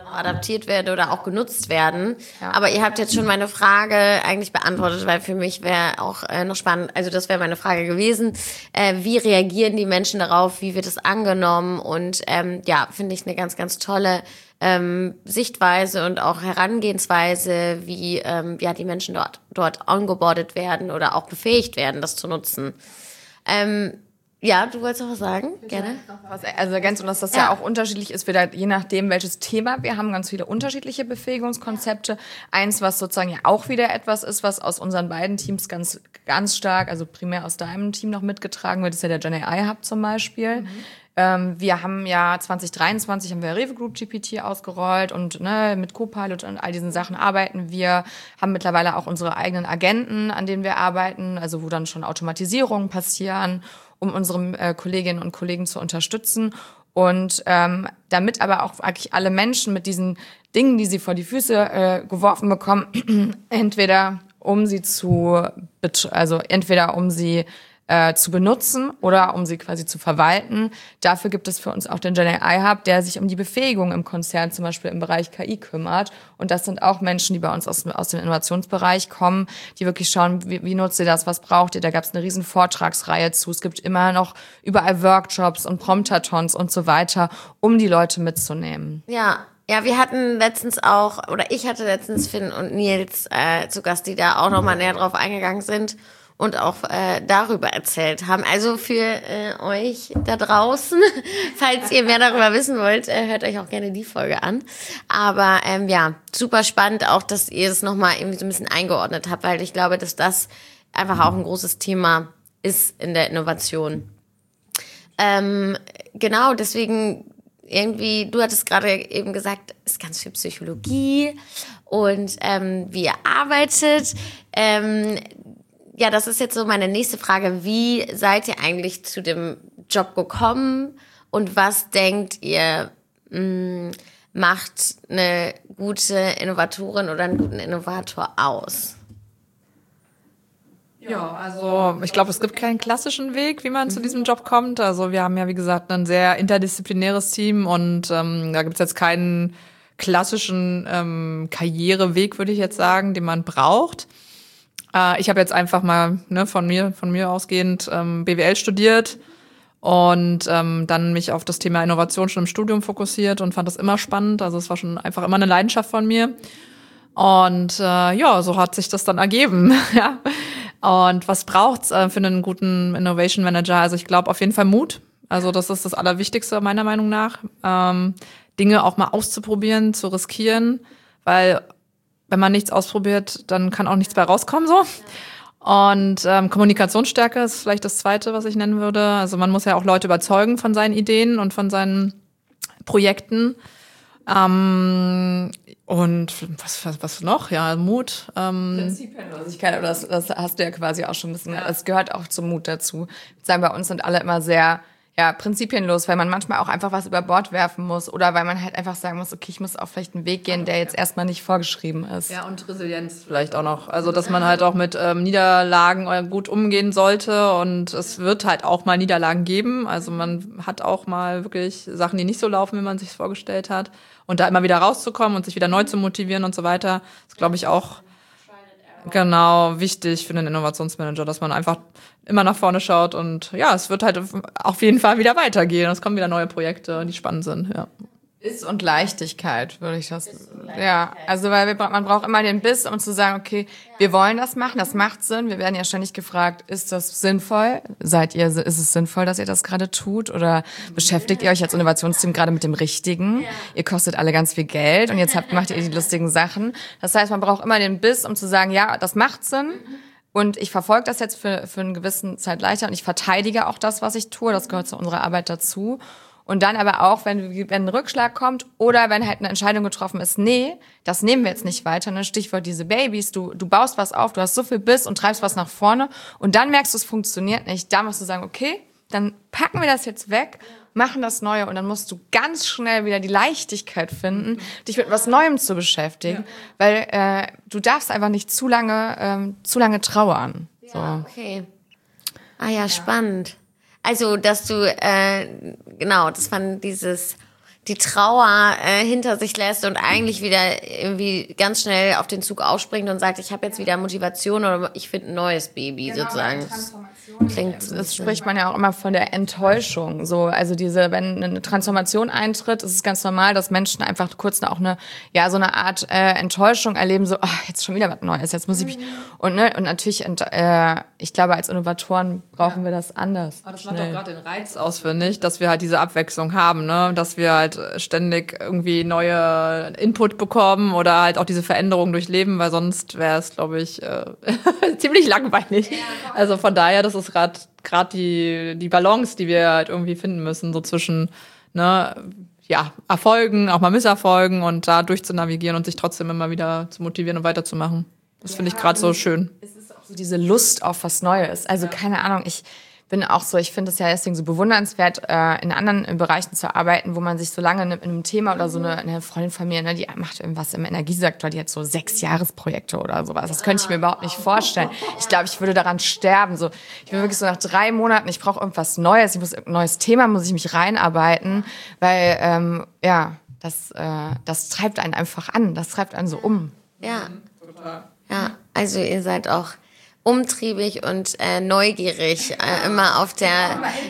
adaptiert werden oder auch genutzt werden. Ja. Aber ihr habt jetzt schon meine Frage eigentlich beantwortet, weil für mich wäre auch äh, noch spannend, also das wäre meine Frage gewesen, äh, wie reagieren die Menschen darauf, wie wird es angenommen und ähm, ja, finde ich eine ganz, ganz tolle ähm, Sichtweise und auch Herangehensweise, wie ähm, ja die Menschen dort, dort ongeboardet werden oder auch befähigt werden, das zu nutzen. Ähm, Ja, du wolltest noch was sagen? Gerne. Was, also ergänzend, dass das ja. ja auch unterschiedlich ist, wieder je nachdem, welches Thema wir haben, ganz viele unterschiedliche Befähigungskonzepte. Eins, was sozusagen ja auch wieder etwas ist, was aus unseren beiden Teams ganz, ganz stark, also primär aus deinem Team noch mitgetragen wird, ist ja der Gen A I Hub zum Beispiel. Mhm. Ähm, wir haben ja zwanzig dreiundzwanzig haben wir Rewe Group G P T ausgerollt und ne, mit Copilot und all diesen Sachen arbeiten wir, haben mittlerweile auch unsere eigenen Agenten, an denen wir arbeiten, also wo dann schon Automatisierungen passieren, um unsere äh, Kolleginnen und Kollegen zu unterstützen. Und ähm, damit aber auch eigentlich alle Menschen mit diesen Dingen, die sie vor die Füße äh, geworfen bekommen, entweder um sie zu, bet- also entweder um sie äh, zu benutzen oder um sie quasi zu verwalten. Dafür gibt es für uns auch den Gen A I Hub, der sich um die Befähigung im Konzern, zum Beispiel im Bereich K I, kümmert. Und das sind auch Menschen, die bei uns aus, aus dem Innovationsbereich kommen, die wirklich schauen, wie, wie nutzt ihr das, was braucht ihr? Da gab es eine riesen Vortragsreihe zu. Es gibt immer noch überall Workshops und Promptathons und so weiter, um die Leute mitzunehmen. Ja. Ja, wir hatten letztens auch, oder ich hatte letztens Finn und Nils äh, zu Gast, die da auch nochmal näher drauf eingegangen sind und auch äh, darüber erzählt haben. Also für äh, euch da draußen, falls ihr mehr darüber wissen wollt, äh, hört euch auch gerne die Folge an. Aber ähm, ja, super spannend auch, dass ihr es nochmal irgendwie so ein bisschen eingeordnet habt, weil ich glaube, dass das einfach auch ein großes Thema ist in der Innovation. Ähm, genau, deswegen irgendwie, du hattest gerade eben gesagt, es ist ganz viel Psychologie und ähm, wie ihr arbeitet. Ähm, Ja, das ist jetzt so meine nächste Frage. Wie seid ihr eigentlich zu dem Job gekommen und was denkt ihr, mh, macht eine gute Innovatorin oder einen guten Innovator aus? Ja, also ich glaube, es gibt keinen klassischen Weg, wie man zu diesem Job kommt. Also wir haben ja, wie gesagt, ein sehr interdisziplinäres Team und ähm, da gibt's jetzt keinen klassischen ähm, Karriereweg, würde ich jetzt sagen, den man braucht. Ich habe jetzt einfach mal ne, von mir von mir ausgehend ähm, B W L studiert und ähm, dann mich auf das Thema Innovation schon im Studium fokussiert und fand das immer spannend. Also es war schon einfach immer eine Leidenschaft von mir. Und äh, ja, so hat sich das dann ergeben. ja. Und was braucht's äh, für einen guten Innovation Manager? Also ich glaube auf jeden Fall Mut. Also das ist das Allerwichtigste meiner Meinung nach. Ähm, Dinge auch mal auszuprobieren, zu riskieren, weil wenn man nichts ausprobiert, dann kann auch nichts bei rauskommen so. Und ähm, Kommunikationsstärke ist vielleicht das Zweite, was ich nennen würde. Also man muss ja auch Leute überzeugen von seinen Ideen und von seinen Projekten. Ähm, und was, was, was noch? Ja, Mut. Ähm, Prinzipienlosigkeit, aber das, das hast du ja quasi auch schon ein bisschen. Das gehört auch zum Mut dazu. Ich würde sagen, bei uns sind alle immer sehr ja, prinzipienlos, weil man manchmal auch einfach was über Bord werfen muss oder weil man halt einfach sagen muss, okay, ich muss auf vielleicht einen Weg gehen, der jetzt erstmal nicht vorgeschrieben ist. Ja, und Resilienz vielleicht auch noch. Also, dass man halt auch mit ähm, Niederlagen gut umgehen sollte und es wird halt auch mal Niederlagen geben. Also man hat auch mal wirklich Sachen, die nicht so laufen, wie man sich vorgestellt hat. Und da immer wieder rauszukommen und sich wieder neu zu motivieren und so weiter, ist, glaube ich, auch genau wichtig für einen Innovationsmanager, dass man einfach immer nach vorne schaut und ja, es wird halt auf jeden Fall wieder weitergehen. Es kommen wieder neue Projekte, die spannend sind, ja. Biss und Leichtigkeit, würde ich das. Ja, also weil wir, man braucht immer den Biss, um zu sagen, okay, wir wollen das machen, das macht Sinn. Wir werden ja ständig gefragt, ist das sinnvoll? Seid ihr, ist es sinnvoll, dass ihr das gerade tut? Oder beschäftigt ihr euch als Innovationsteam gerade mit dem Richtigen? Ihr kostet alle ganz viel Geld und jetzt habt, macht ihr die lustigen Sachen. Das heißt, man braucht immer den Biss, um zu sagen, ja, das macht Sinn. Und ich verfolge das jetzt für, für eine gewisse Zeit leichter und ich verteidige auch das, was ich tue. Das gehört zu unserer Arbeit dazu. Und dann aber auch, wenn, wenn ein Rückschlag kommt oder wenn halt eine Entscheidung getroffen ist, nee, das nehmen wir jetzt nicht weiter. Ne? Stichwort diese Babys, du, du baust was auf, du hast so viel Biss und treibst was nach vorne und dann merkst du, es funktioniert nicht. Da musst du sagen, okay, dann packen wir das jetzt weg, machen das Neue und dann musst du ganz schnell wieder die Leichtigkeit finden, dich mit was Neuem zu beschäftigen, ja. weil äh, du darfst einfach nicht zu lange, ähm, zu lange trauern. Ja, so. Okay. Ah ja, ja, spannend. Also, dass du, äh, genau, das fand dieses, die Trauer äh, hinter sich lässt und eigentlich wieder irgendwie ganz schnell auf den Zug aufspringt und sagt, ich habe jetzt wieder Motivation oder ich finde ein neues Baby genau, sozusagen. Klingt, das spricht man ja auch immer von der Enttäuschung. So, also diese, wenn eine Transformation eintritt, ist es ganz normal, dass Menschen einfach kurz auch eine, ja, so eine Art äh, Enttäuschung erleben. So, ach, jetzt schon wieder was Neues. Jetzt muss ich mich und ne und natürlich, äh, ich glaube, als Innovatoren brauchen ja. wir das anders. Aber das macht doch gerade den Reiz aus, finde ich, dass wir halt diese Abwechslung haben, ne, dass wir halt ständig irgendwie neue Input bekommen oder halt auch diese Veränderungen durchleben, weil sonst wäre es, glaube ich, äh, ziemlich langweilig. Also von daher, das ist gerade gerade die die Balance, die wir halt irgendwie finden müssen, so zwischen ne ja Erfolgen, auch mal Misserfolgen und da durchzunavigieren und sich trotzdem immer wieder zu motivieren und weiterzumachen. Das ja, finde ich gerade so schön. Es ist auch so diese Lust auf was Neues. Also ja. keine Ahnung, ich bin auch so, ich finde es ja deswegen so bewundernswert, äh, in anderen Bereichen zu arbeiten, wo man sich so lange in einem Thema oder so eine, eine Freundin von mir, ne, die macht irgendwas im Energiesektor, die hat so sechs Jahresprojekte oder sowas. Das könnte ich mir überhaupt nicht vorstellen. Ich glaube, ich würde daran sterben. So, ich bin wirklich so nach drei Monaten, ich brauche irgendwas Neues, ich muss irgendein neues Thema, muss ich mich reinarbeiten, weil ähm, ja, das, äh, das treibt einen einfach an, das treibt einen so um. Ja, ja, also ihr seid auch umtriebig und äh, neugierig, äh, immer auf der,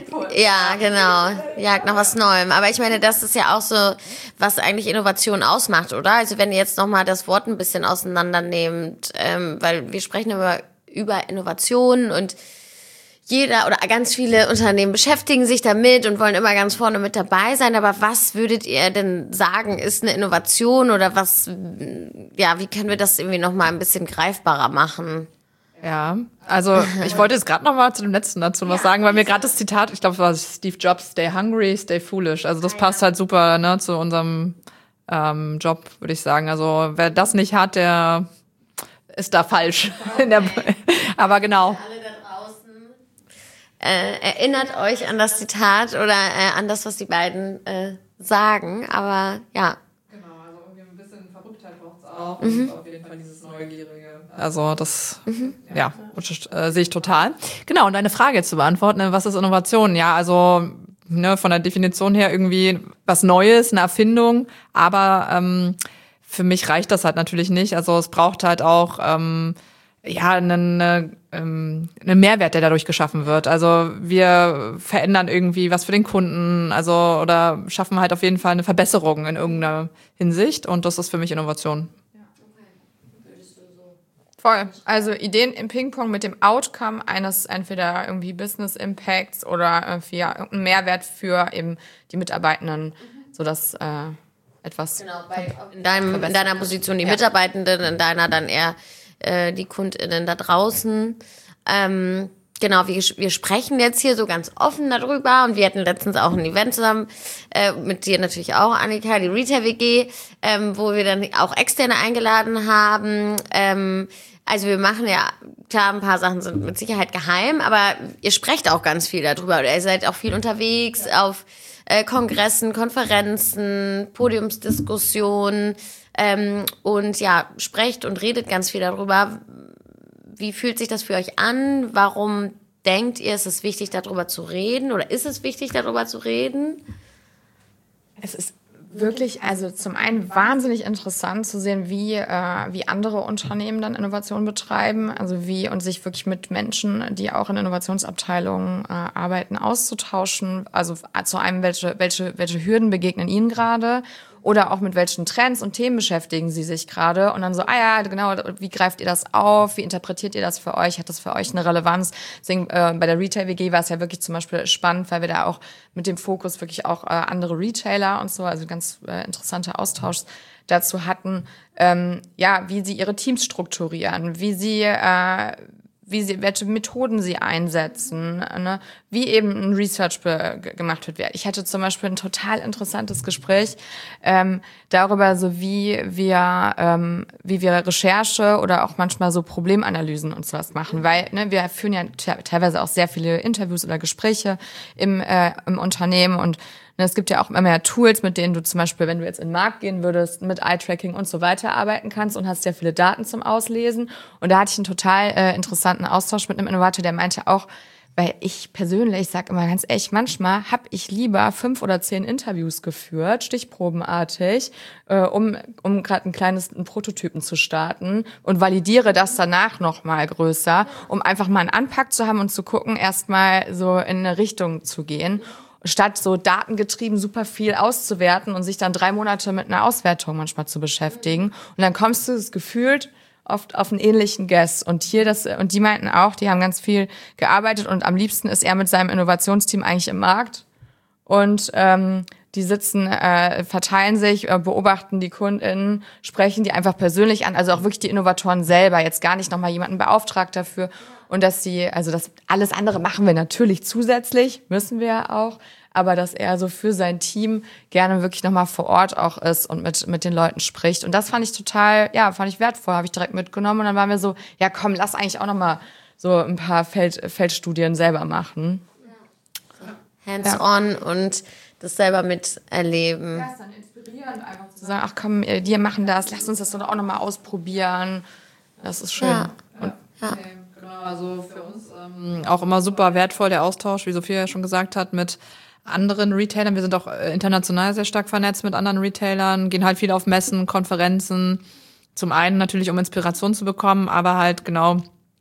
ja genau, Jagd nach was Neuem. Aber ich meine, das ist ja auch so, was eigentlich Innovation ausmacht, oder? Also wenn ihr jetzt nochmal das Wort ein bisschen auseinander nehmt, ähm, weil wir sprechen über, über Innovation und jeder oder ganz viele Unternehmen beschäftigen sich damit und wollen immer ganz vorne mit dabei sein. Aber was würdet ihr denn sagen, ist eine Innovation oder was, ja, wie können wir das irgendwie nochmal ein bisschen greifbarer machen? Ja, also ich wollte jetzt gerade noch mal zu dem letzten dazu was ja, sagen, weil mir gerade das Zitat, ich glaube, es war Steve Jobs, stay hungry, stay foolish. Also das ja, passt halt super ne, zu unserem ähm, Job, würde ich sagen. Also wer das nicht hat, der ist da falsch. Okay. In der, aber genau. Alle da draußen, äh, erinnert euch an das Zitat oder äh, an das, was die beiden äh, sagen. Aber ja. Genau, also irgendwie ein bisschen Verrücktheit braucht es auch. Mhm. Und auf jeden Fall dieses Neugierige. Also das, mhm. ja, äh, sehe ich total. Genau, und eine Frage jetzt zu beantworten, was ist Innovation? Ja, also ne, von der Definition her irgendwie was Neues, eine Erfindung, aber ähm, für mich reicht das halt natürlich nicht. Also es braucht halt auch ähm, ja einen, ähm, einen Mehrwert, der dadurch geschaffen wird. Also wir verändern irgendwie was für den Kunden, also oder schaffen halt auf jeden Fall eine Verbesserung in irgendeiner Hinsicht und das ist für mich Innovation. Voll. Also Ideen im Ping-Pong mit dem Outcome eines entweder irgendwie Business Impacts oder irgendwie ja, irgendeinen Mehrwert für eben die Mitarbeitenden, mhm. sodass äh, etwas genau, bei, in, deinem, in deiner Position die ja. Mitarbeitenden, in deiner dann eher äh, die KundInnen da draußen. Ähm, genau, wir, wir sprechen jetzt hier so ganz offen darüber und wir hatten letztens auch ein Event zusammen, äh, mit dir natürlich auch, Annika, die Retail-W G, ähm, wo wir dann auch Externe eingeladen haben. Ähm, also wir machen ja, klar, ein paar Sachen sind mit Sicherheit geheim, aber ihr sprecht auch ganz viel darüber oder ihr seid auch viel unterwegs auf äh, Kongressen, Konferenzen, Podiumsdiskussionen ähm, und ja, sprecht und redet ganz viel darüber. Wie fühlt sich das für euch an? Warum denkt ihr, ist es wichtig, darüber zu reden oder ist es wichtig, darüber zu reden? Es ist wirklich, also zum einen wahnsinnig interessant zu sehen, wie äh, wie andere Unternehmen dann Innovation betreiben, also wie und sich wirklich mit Menschen, die auch in Innovationsabteilungen äh, arbeiten, auszutauschen. Also zu einem, welche welche welche Hürden begegnen ihnen gerade oder auch mit welchen Trends und Themen beschäftigen sie sich gerade und dann so, ah ja, genau, wie greift ihr das auf, wie interpretiert ihr das für euch, hat das für euch eine Relevanz? Deswegen äh, bei der Retail-W G war es ja wirklich zum Beispiel spannend, weil wir da auch mit dem Fokus wirklich auch äh, andere Retailer und so, also ganz äh, interessanter Austausch dazu hatten, ähm, ja, wie sie ihre Teams strukturieren, wie sie äh, wie sie, welche Methoden sie einsetzen, ne? Wie eben ein Research be- gemacht wird. Ich hatte zum Beispiel ein total interessantes Gespräch ähm, darüber, so wie wir, ähm, wie wir Recherche oder auch manchmal so Problemanalysen und sowas machen, weil ne, wir führen ja te- teilweise auch sehr viele Interviews oder Gespräche im, äh, im Unternehmen und es gibt ja auch immer mehr Tools, mit denen du zum Beispiel, wenn du jetzt in den Markt gehen würdest, mit Eye-Tracking und so weiter arbeiten kannst und hast sehr viele Daten zum Auslesen. Und da hatte ich einen total äh, interessanten Austausch mit einem Innovator, der meinte auch, weil ich persönlich sage immer ganz ehrlich, manchmal habe ich lieber fünf oder zehn Interviews geführt, stichprobenartig, äh, um um gerade ein kleines einen Prototypen zu starten und validiere das danach noch mal größer, um einfach mal einen Anpack zu haben und zu gucken, erstmal so in eine Richtung zu gehen, statt so datengetrieben super viel auszuwerten und sich dann drei Monate mit einer Auswertung manchmal zu beschäftigen. Und dann kommst du das gefühlt oft auf einen ähnlichen Guess. Und hier das, und die meinten auch, die haben ganz viel gearbeitet und am liebsten ist er mit seinem Innovationsteam eigentlich im Markt. Und ähm, die sitzen, äh, verteilen sich, äh, beobachten die KundInnen, sprechen die einfach persönlich an, also auch wirklich die Innovatoren selber, jetzt gar nicht nochmal jemanden beauftragt dafür. Und dass sie, also das alles andere machen wir natürlich zusätzlich, müssen wir ja auch, aber dass er so für sein Team gerne wirklich nochmal vor Ort auch ist und mit mit den Leuten spricht. Und das fand ich total, ja, fand ich wertvoll, habe ich direkt mitgenommen. Und dann waren wir so, ja komm, lass eigentlich auch nochmal so ein paar Feld, Feldstudien selber machen. Hands-on ja. Und das selber miterleben. Ja, ist dann inspirierend, einfach zu sagen, ach komm, die machen das, lass uns das doch auch nochmal ausprobieren. Das ist schön. Ja. Und ja. Okay, genau, also für uns ähm, auch immer super wertvoll der Austausch, wie Sophia ja schon gesagt hat, mit anderen Retailern. Wir sind auch international sehr stark vernetzt mit anderen Retailern, gehen halt viel auf Messen, Konferenzen. Zum einen natürlich, um Inspiration zu bekommen, aber halt genau,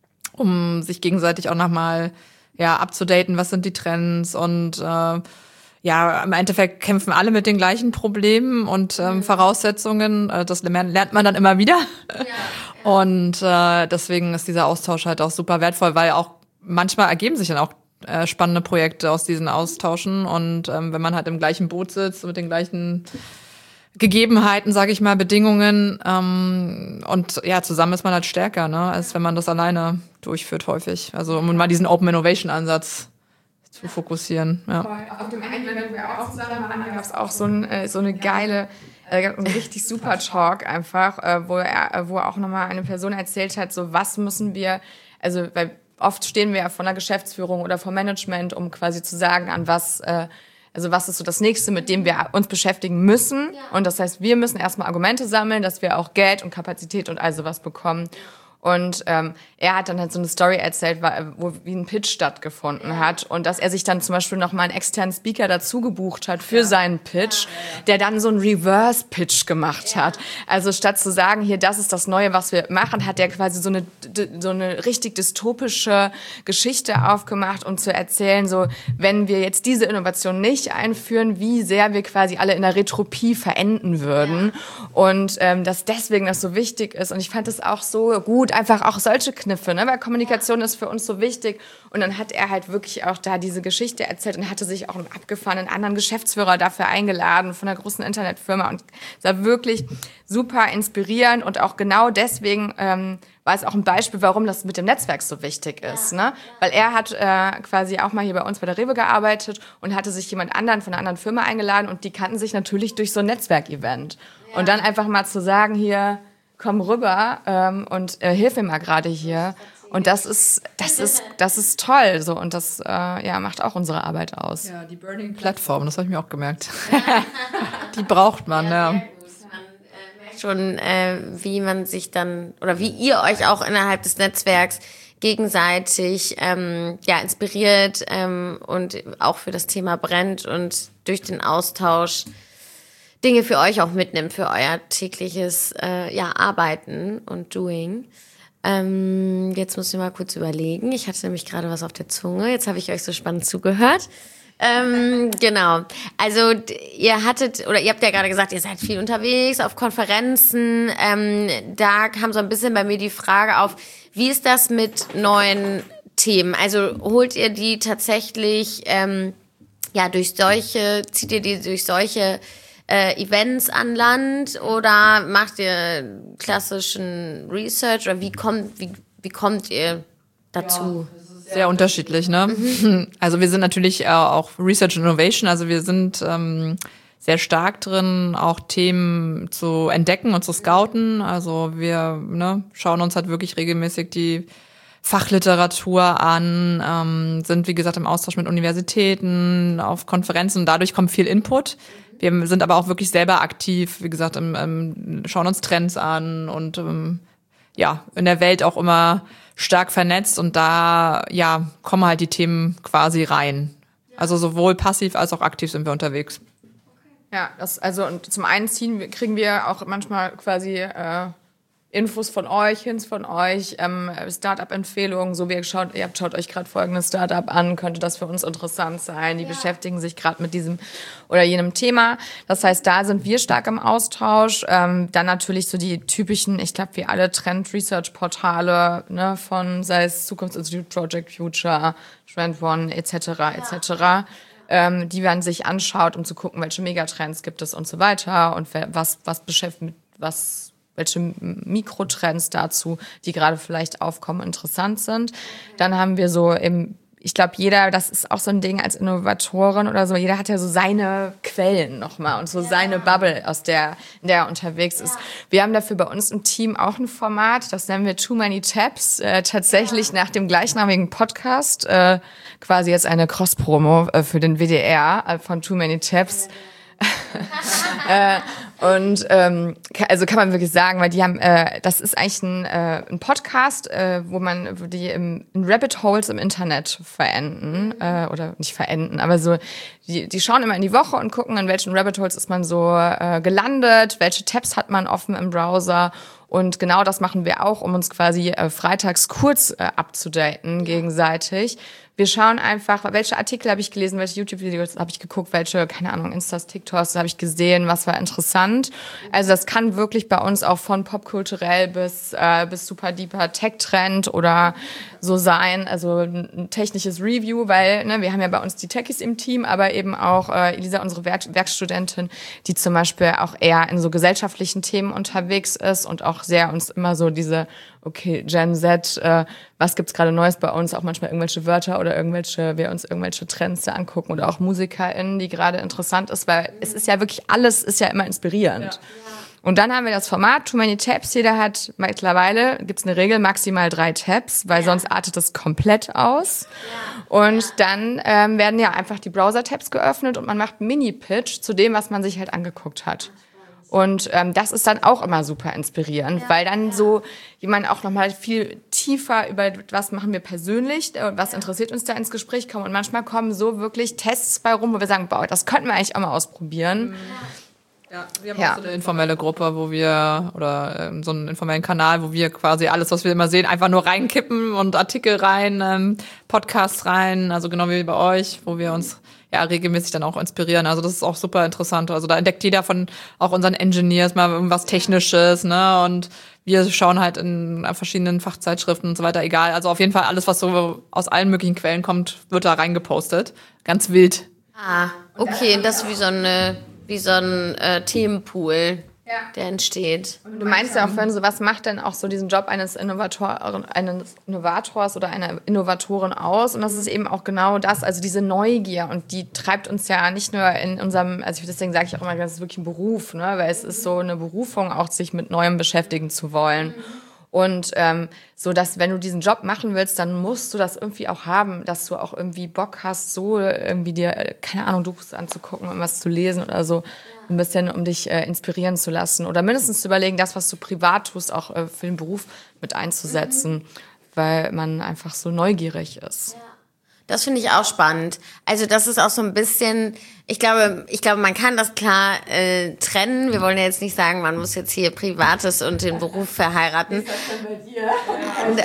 um sich gegenseitig auch nochmal ja, abzudaten, was sind die Trends und äh, ja, im Endeffekt kämpfen alle mit den gleichen Problemen und ähm, Voraussetzungen. Äh, das lernt man dann immer wieder. Ja, ja. Und äh, deswegen ist dieser Austausch halt auch super wertvoll, weil auch manchmal ergeben sich dann auch äh, spannende Projekte aus diesen Austauschen. Und ähm, wenn man halt im gleichen Boot sitzt, mit den gleichen Gegebenheiten, sage ich mal, Bedingungen ähm, und ja, zusammen ist man halt stärker, ne, als wenn man das alleine durchführt häufig. Also um mal diesen Open Innovation Ansatz zu fokussieren. Ja. Auf dem einen, wenn wir auch zusammen waren, gab es auch so, ein, so eine geile, äh, ein richtig super Talk einfach, äh, wo er, wo auch nochmal eine Person erzählt hat, so was müssen wir, also weil oft stehen wir ja von der Geschäftsführung oder vom Management, um quasi zu sagen, an was, äh, also was ist so das Nächste, mit dem wir uns beschäftigen müssen. Und das heißt, wir müssen erstmal Argumente sammeln, dass wir auch Geld und Kapazität und all sowas bekommen. Und ähm, er hat dann halt so eine Story erzählt, wo wie ein Pitch stattgefunden hat und dass er sich dann zum Beispiel noch mal einen externen Speaker dazu gebucht hat für seinen Pitch, der dann so einen Reverse-Pitch gemacht hat. Also statt zu sagen, hier, das ist das Neue, was wir machen, hat er quasi so eine so eine richtig dystopische Geschichte aufgemacht, um zu erzählen, so wenn wir jetzt diese Innovation nicht einführen, wie sehr wir quasi alle in der Retropie verenden würden. Und ähm, dass deswegen das so wichtig ist. Und ich fand das auch so gut, einfach auch solche Kniffe, ne? Weil Kommunikation ist für uns so wichtig. Und dann hat er halt wirklich auch da diese Geschichte erzählt und hatte sich auch einen abgefahrenen anderen Geschäftsführer dafür eingeladen von einer großen Internetfirma. Und es war wirklich super inspirierend und auch genau deswegen ähm, war es auch ein Beispiel, warum das mit dem Netzwerk so wichtig ist, ne? Weil er hat äh, quasi auch mal hier bei uns bei der Rewe gearbeitet und hatte sich jemand anderen von einer anderen Firma eingeladen und die kannten sich natürlich durch so ein Netzwerkevent. Ja. Und dann einfach mal zu sagen, hier, komm rüber ähm, und äh, hilf mir mal gerade hier. Und das ist, das ist, das ist toll, so. Und das, äh, ja, macht auch unsere Arbeit aus. Ja, die Burning Plattform, das habe ich mir auch gemerkt. Die braucht man, ja. Man äh, merkt schon, äh, wie man sich dann, oder wie ihr euch auch innerhalb des Netzwerks gegenseitig ähm, ja, inspiriert ähm, und auch für das Thema brennt und durch den Austausch Dinge für euch auch mitnimmt, für euer tägliches äh, ja, Arbeiten und Doing. Ähm, jetzt muss ich mal kurz überlegen. Ich hatte nämlich gerade was auf der Zunge. Jetzt habe ich euch so spannend zugehört. Ähm, genau. Also ihr hattet, oder ihr habt ja gerade gesagt, ihr seid viel unterwegs, auf Konferenzen. Ähm, da kam so ein bisschen bei mir die Frage auf, wie ist das mit neuen Themen? Also holt ihr die tatsächlich ähm, ja durch solche, zieht ihr die durch solche Äh, Events an Land oder macht ihr klassischen Research oder wie kommt, wie, wie kommt ihr dazu? Ja, sehr unterschiedlich, ne? Mhm. Also wir sind natürlich äh, auch Research and Innovation, also wir sind ähm, sehr stark drin, auch Themen zu entdecken und zu scouten. Also wir ne, schauen uns halt wirklich regelmäßig die Fachliteratur an, ähm, sind wie gesagt im Austausch mit Universitäten, auf Konferenzen und dadurch kommt viel Input. Wir sind aber auch wirklich selber aktiv, wie gesagt, im, im, schauen uns Trends an und ähm, ja, in der Welt auch immer stark vernetzt und da ja kommen halt die Themen quasi rein. Also sowohl passiv als auch aktiv sind wir unterwegs. Ja, das also und zum einen ziehen, kriegen wir auch manchmal quasi äh, Infos von euch, Hints von euch, ähm, Startup-Empfehlungen, so wie ihr schaut, ihr habt, schaut euch gerade folgendes Startup an, könnte das für uns interessant sein, die ja. beschäftigen sich gerade mit diesem oder jenem Thema. Das heißt, da sind wir stark im Austausch. Ähm, dann natürlich so die typischen, ich glaube, wie alle Trend-Research-Portale, ne, von sei es Zukunftsinstitut, Project Future, Trend One et cetera et cetera, ja. ähm, die man sich anschaut, um zu gucken, welche Megatrends gibt es und so weiter und wer, was, was beschäftigt, was welche Mikrotrends dazu, die gerade vielleicht aufkommen, interessant sind. Dann haben wir so im, ich glaube, jeder, das ist auch so ein Ding als Innovatorin oder so, jeder hat ja so seine Quellen nochmal und so ja. seine Bubble, aus der, in der er unterwegs ist. Ja. Wir haben dafür bei uns im Team auch ein Format, das nennen wir Too Many Tabs, äh, tatsächlich ja. nach dem gleichnamigen Podcast, äh, quasi jetzt eine Cross-Promo äh, für den W D R äh, von Too Many Tabs. äh, und ähm, also kann man wirklich sagen, weil die haben, äh, das ist eigentlich ein, äh, ein Podcast, äh, wo man wo die im, in Rabbit Holes im Internet verenden äh, oder nicht verenden, aber so die, die schauen immer in die Woche und gucken, in welchen Rabbit Holes ist man so äh, gelandet, welche Tabs hat man offen im Browser. Und genau das machen wir auch, um uns quasi äh, freitags kurz äh, abzudaten gegenseitig. Wir schauen einfach, welche Artikel habe ich gelesen, welche YouTube-Videos habe ich geguckt, welche, keine Ahnung, Instas, TikToks habe ich gesehen, was war interessant. Also das kann wirklich bei uns auch von popkulturell bis äh, bis super deeper Tech-Trend oder so sein. Also ein technisches Review, weil ne, wir haben ja bei uns die Techies im Team, aber eben auch äh, Elisa, unsere Werk- Werkstudentin, die zum Beispiel auch eher in so gesellschaftlichen Themen unterwegs ist und auch sehr uns immer so diese, okay, Gen Z, äh, was gibt's gerade Neues bei uns, auch manchmal irgendwelche Wörter oder irgendwelche, wir uns irgendwelche Trends da angucken oder auch MusikerInnen, die gerade interessant ist, weil es ist ja wirklich, alles ist ja immer inspirierend. Ja. Und dann haben wir das Format Too Many Tabs. Jeder hat mittlerweile, gibt's eine Regel, maximal drei Tabs, weil ja. sonst artet das komplett aus. Ja. Und ja. dann ähm, werden ja einfach die Browser-Tabs geöffnet und man macht einen Mini-Pitch zu dem, was man sich halt angeguckt hat. Und ähm, das ist dann auch immer super inspirierend, ja, weil dann ja. so jemand auch nochmal viel tiefer über was machen wir persönlich, was interessiert uns da ins Gespräch kommt. Und manchmal kommen so wirklich Tests bei rum, wo wir sagen, boah, das könnten wir eigentlich auch mal ausprobieren. Ja, wir haben ja. auch so eine informelle Gruppe, wo wir, oder ähm, so einen informellen Kanal, wo wir quasi alles, was wir immer sehen, einfach nur reinkippen und Artikel rein, ähm, Podcasts rein, also genau wie bei euch, wo wir uns ja regelmäßig dann auch inspirieren. Also das ist auch super interessant. Also da entdeckt jeder von auch unseren Engineers mal irgendwas Technisches, ne? Und wir schauen halt in verschiedenen Fachzeitschriften und so weiter. Egal. Also auf jeden Fall alles, was so aus allen möglichen Quellen kommt, wird da reingepostet. Ganz wild. Ah, okay. Das ist wie so eine, wie so ein äh, Themenpool. Ja. Der entsteht. Und du meinst ja auch vorhin so, was macht denn auch so diesen Job eines, Innovator, eines Innovators oder einer Innovatorin aus? Und das ist eben auch genau das, also diese Neugier. Und die treibt uns ja nicht nur in unserem, also deswegen sage ich auch immer, das ist wirklich ein Beruf, ne? Weil es ist so eine Berufung, auch sich mit Neuem beschäftigen zu wollen. Und ähm, so, dass wenn du diesen Job machen willst, dann musst du das irgendwie auch haben, dass du auch irgendwie Bock hast, so irgendwie dir, keine Ahnung, Dokus anzugucken und was zu lesen oder so. Ein bisschen, um dich äh, inspirieren zu lassen. Oder mindestens zu überlegen, das, was du privat tust, auch äh, für den Beruf mit einzusetzen. Mhm. Weil man einfach so neugierig ist. Ja. Das finde ich auch spannend. Also das ist auch so ein bisschen, ich glaube, ich glaube, man kann das klar äh, trennen. Wir wollen ja jetzt nicht sagen, man muss jetzt hier Privates und den Beruf verheiraten. Ist das denn bei dir? Und,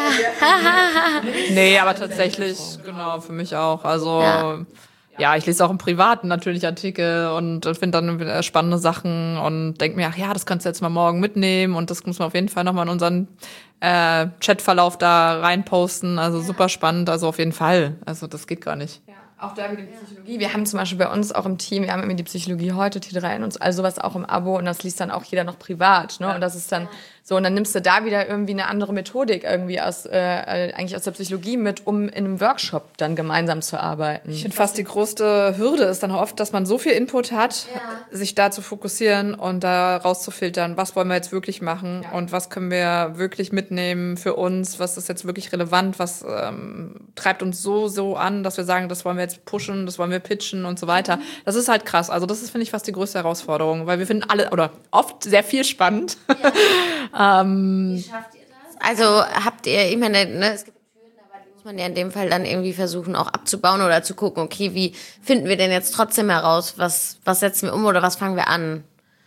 äh, nee, aber tatsächlich, genau, für mich auch. Also ja. Ja, ich lese auch im Privaten natürlich Artikel und finde dann spannende Sachen und denke mir, ach ja, das kannst du jetzt mal morgen mitnehmen und das muss man auf jeden Fall nochmal in unseren äh, Chatverlauf da reinposten. Also ja. super spannend, also auf jeden Fall. Also das geht gar nicht. Ja. Auch da wieder die Psychologie. Wir haben zum Beispiel bei uns auch im Team, wir haben immer die Psychologie heute, T drei und all sowas auch im Abo und das liest dann auch jeder noch privat. Ne? Ja. Und das ist dann so, und dann nimmst du da wieder irgendwie eine andere Methodik irgendwie aus, äh, eigentlich aus der Psychologie mit, um in einem Workshop dann gemeinsam zu arbeiten. Ich finde fast die größte Hürde ist dann oft, dass man so viel Input hat, ja. sich da zu fokussieren und da rauszufiltern, was wollen wir jetzt wirklich machen ja. und was können wir wirklich mitnehmen für uns, was ist jetzt wirklich relevant, was ähm, treibt uns so, so an, dass wir sagen, das wollen wir jetzt pushen, das wollen wir pitchen und so weiter. Mhm. Das ist halt krass. Also das ist, finde ich, fast die größte Herausforderung, weil wir finden alle, oder oft sehr viel spannend. Ja. ähm, Wie schafft ihr das? Also habt ihr, ich meine, ne, es gibt Türen, aber die muss man ja in dem Fall dann irgendwie versuchen auch abzubauen oder zu gucken, okay, wie finden wir denn jetzt trotzdem heraus, was, was setzen wir um oder was fangen wir an?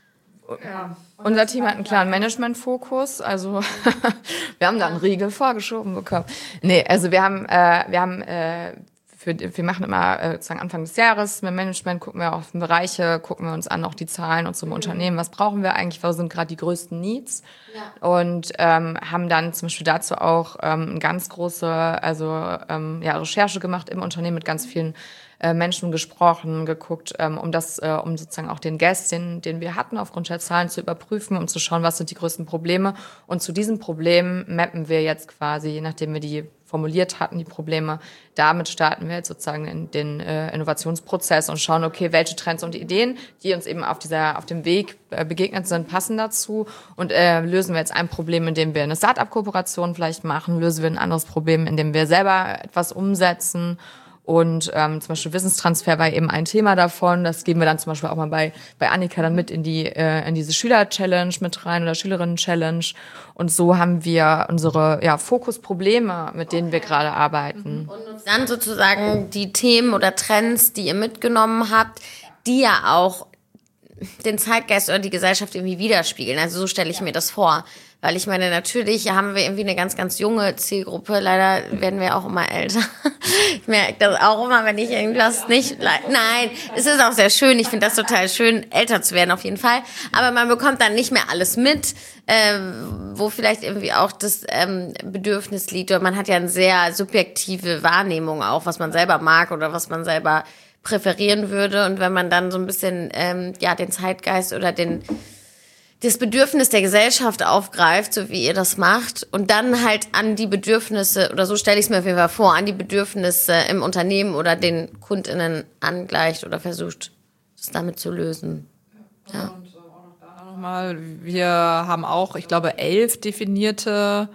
Ja. Unser Team hat einen klaren Management-Fokus, also wir haben da einen Riegel vorgeschoben bekommen. Nee, also wir haben, äh, wir haben, äh, für, wir machen immer äh, sozusagen Anfang des Jahres mit Management, gucken wir auf Bereiche, gucken wir uns an, auch die Zahlen unserem mhm. Unternehmen, was brauchen wir eigentlich, was sind gerade die größten Needs ja. und ähm, haben dann zum Beispiel dazu auch ähm, eine ganz große, also ähm, ja, Recherche gemacht im Unternehmen mit ganz vielen Menschen gesprochen, geguckt, ähm, um das, äh, um sozusagen auch den Guest, den, den wir hatten, aufgrund der Zahlen zu überprüfen, um zu schauen, was sind die größten Probleme. Und zu diesen Problemen mappen wir jetzt quasi, nachdem wir die formuliert hatten, die Probleme, damit starten wir jetzt sozusagen in den äh, Innovationsprozess und schauen, okay, welche Trends und Ideen, die uns eben auf dieser, auf dem Weg äh, begegnet sind, passen dazu und äh, lösen wir jetzt ein Problem, indem wir eine Start-up-Kooperation vielleicht machen, lösen wir ein anderes Problem, indem wir selber etwas umsetzen. Und ähm, zum Beispiel Wissenstransfer war eben ein Thema davon. Das geben wir dann zum Beispiel auch mal bei bei Annika dann mit in die äh, in diese Schüler-Challenge mit rein oder Schülerinnen-Challenge. Und so haben wir unsere ja Fokusprobleme, mit denen wir gerade arbeiten. Und uns dann sozusagen die Themen oder Trends, die ihr mitgenommen habt, die ja auch den Zeitgeist oder die Gesellschaft irgendwie widerspiegeln. Also so stelle ich mir das vor. Weil ich meine, natürlich haben wir irgendwie eine ganz, ganz junge Zielgruppe. Leider werden wir auch immer älter. Ich merke das auch immer, wenn ich irgendwas nicht... Nein, es ist auch sehr schön. Ich finde das total schön, älter zu werden auf jeden Fall. Aber man bekommt dann nicht mehr alles mit, äh, wo vielleicht irgendwie auch das ähm, Bedürfnis liegt. Oder man hat ja eine sehr subjektive Wahrnehmung auch, was man selber mag oder was man selber präferieren würde. Und wenn man dann so ein bisschen ähm, ja den Zeitgeist oder den... das Bedürfnis der Gesellschaft aufgreift, so wie ihr das macht, und dann halt an die Bedürfnisse, oder so stelle ich es mir auf jeden Fall vor, an die Bedürfnisse im Unternehmen oder den KundInnen angleicht oder versucht, es damit zu lösen. Ja. Und äh, auch noch da nochmal, wir haben auch, ich glaube, elf definierte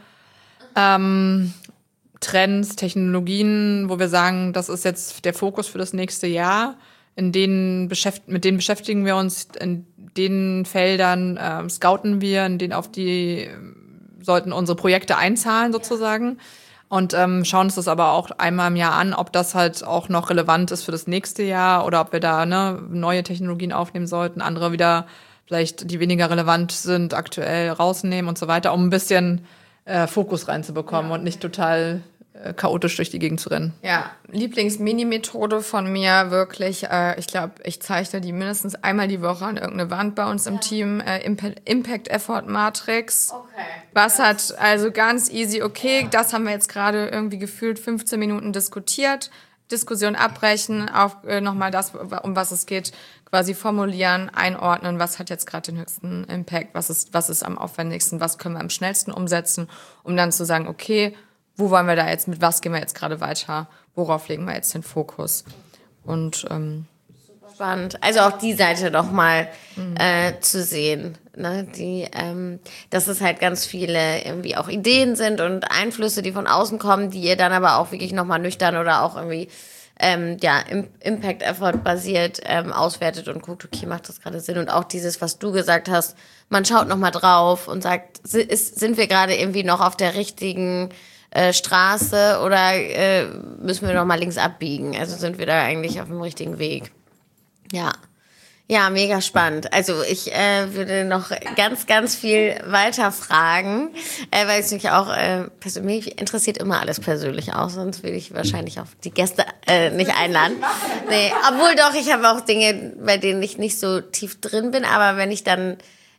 ähm, Trends, Technologien, wo wir sagen, das ist jetzt der Fokus für das nächste Jahr. In denen beschäft- mit denen beschäftigen wir uns, in den Feldern äh, scouten wir, in denen auf die äh, sollten unsere Projekte einzahlen sozusagen und ähm, schauen uns das aber auch einmal im Jahr an, ob das halt auch noch relevant ist für das nächste Jahr oder ob wir da ne, neue Technologien aufnehmen sollten, andere wieder vielleicht, die weniger relevant sind, aktuell rausnehmen und so weiter, um ein bisschen äh, Fokus reinzubekommen ja. und nicht total chaotisch durch die Gegend zu rennen. Ja, Lieblings-Mini-Methode von mir wirklich, äh, ich glaube, ich zeichne die mindestens einmal die Woche an irgendeine Wand bei uns im ja. Team, äh, Impact-Effort-Matrix. Okay. Was hat also ganz easy, okay, ja. das haben wir jetzt gerade irgendwie gefühlt fünfzehn Minuten diskutiert, Diskussion abbrechen, auf äh, nochmal das, um was es geht, quasi formulieren, einordnen, was hat jetzt gerade den höchsten Impact, was ist, was ist am aufwendigsten, was können wir am schnellsten umsetzen, um dann zu sagen, okay, wo wollen wir da jetzt, mit was gehen wir jetzt gerade weiter, worauf legen wir jetzt den Fokus? Und ähm, spannend. Also auch die Seite noch mal mhm. äh, zu sehen, ne? Die, ähm, dass es halt ganz viele irgendwie auch Ideen sind und Einflüsse, die von außen kommen, die ihr dann aber auch wirklich noch mal nüchtern oder auch irgendwie ähm, ja Impact-Effort basiert ähm, auswertet und guckt, okay, macht das gerade Sinn? Und auch dieses, was du gesagt hast, man schaut noch mal drauf und sagt, ist, sind wir gerade irgendwie noch auf der richtigen Äh, Straße oder äh, müssen wir noch mal links abbiegen? Also sind wir da eigentlich auf dem richtigen Weg? Ja, ja, mega spannend. Also ich äh, würde noch ganz, ganz viel weiter fragen, äh, weil es mich auch äh, persönlich interessiert immer alles persönlich auch, sonst würde ich wahrscheinlich auch die Gäste äh, nicht einladen. Nee, obwohl doch, ich habe auch Dinge, bei denen ich nicht so tief drin bin, aber wenn ich dann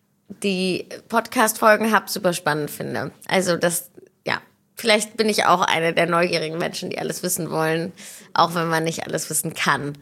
die Podcast-Folgen habe, super spannend finde. Also das Vielleicht bin ich auch eine der neugierigen Menschen, die alles wissen wollen, auch wenn man nicht alles wissen kann.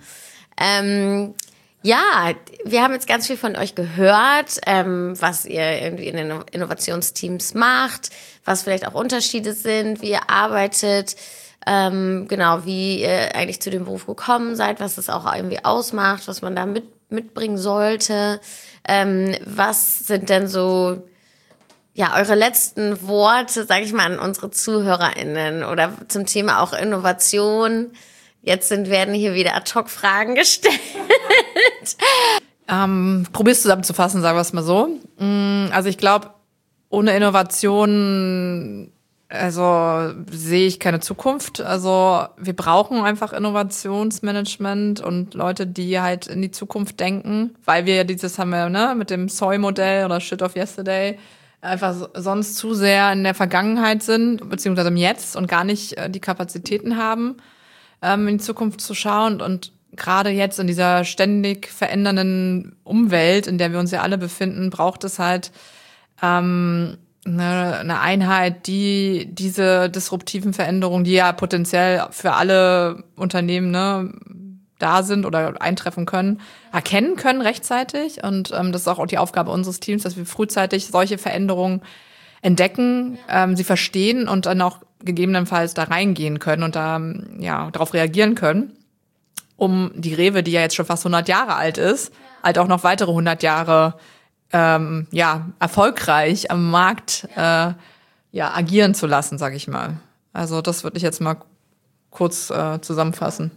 Ähm, ja, wir haben jetzt ganz viel von euch gehört, ähm, was ihr irgendwie in den Innovationsteams macht, was vielleicht auch Unterschiede sind, wie ihr arbeitet, ähm, genau, wie ihr eigentlich zu dem Beruf gekommen seid, was es auch irgendwie ausmacht, was man da mit, mitbringen sollte. Ähm, was sind denn so ja, eure letzten Worte, sage ich mal, an unsere ZuhörerInnen oder zum Thema auch Innovation? Jetzt sind, werden hier wieder Ad-Hoc-Fragen gestellt. Ähm, probier's zusammenzufassen, sagen wir es mal so. Also ich glaube, ohne Innovation, also sehe ich keine Zukunft. Also wir brauchen einfach Innovationsmanagement und Leute, die halt in die Zukunft denken, weil wir ja dieses haben wir, ne, mit dem S O I-Modell oder Shit of Yesterday einfach sonst zu sehr in der Vergangenheit sind, beziehungsweise im Jetzt und gar nicht äh, die Kapazitäten haben, ähm, in die Zukunft zu schauen. Und gerade jetzt in dieser ständig verändernden Umwelt, in der wir uns ja alle befinden, braucht es halt ähm, eine, eine Einheit, die diese disruptiven Veränderungen, die ja potenziell für alle Unternehmen, ne, da sind oder eintreffen können, erkennen können rechtzeitig. Und ähm, das ist auch die Aufgabe unseres Teams, dass wir frühzeitig solche Veränderungen entdecken, ähm, sie verstehen und dann auch gegebenenfalls da reingehen können und da ja darauf reagieren können, um die Rewe, die ja jetzt schon fast hundert Jahre alt ist, halt auch noch weitere hundert Jahre ähm, ja erfolgreich am Markt äh, ja agieren zu lassen, sag ich mal. Also das würde ich jetzt mal kurz äh, zusammenfassen.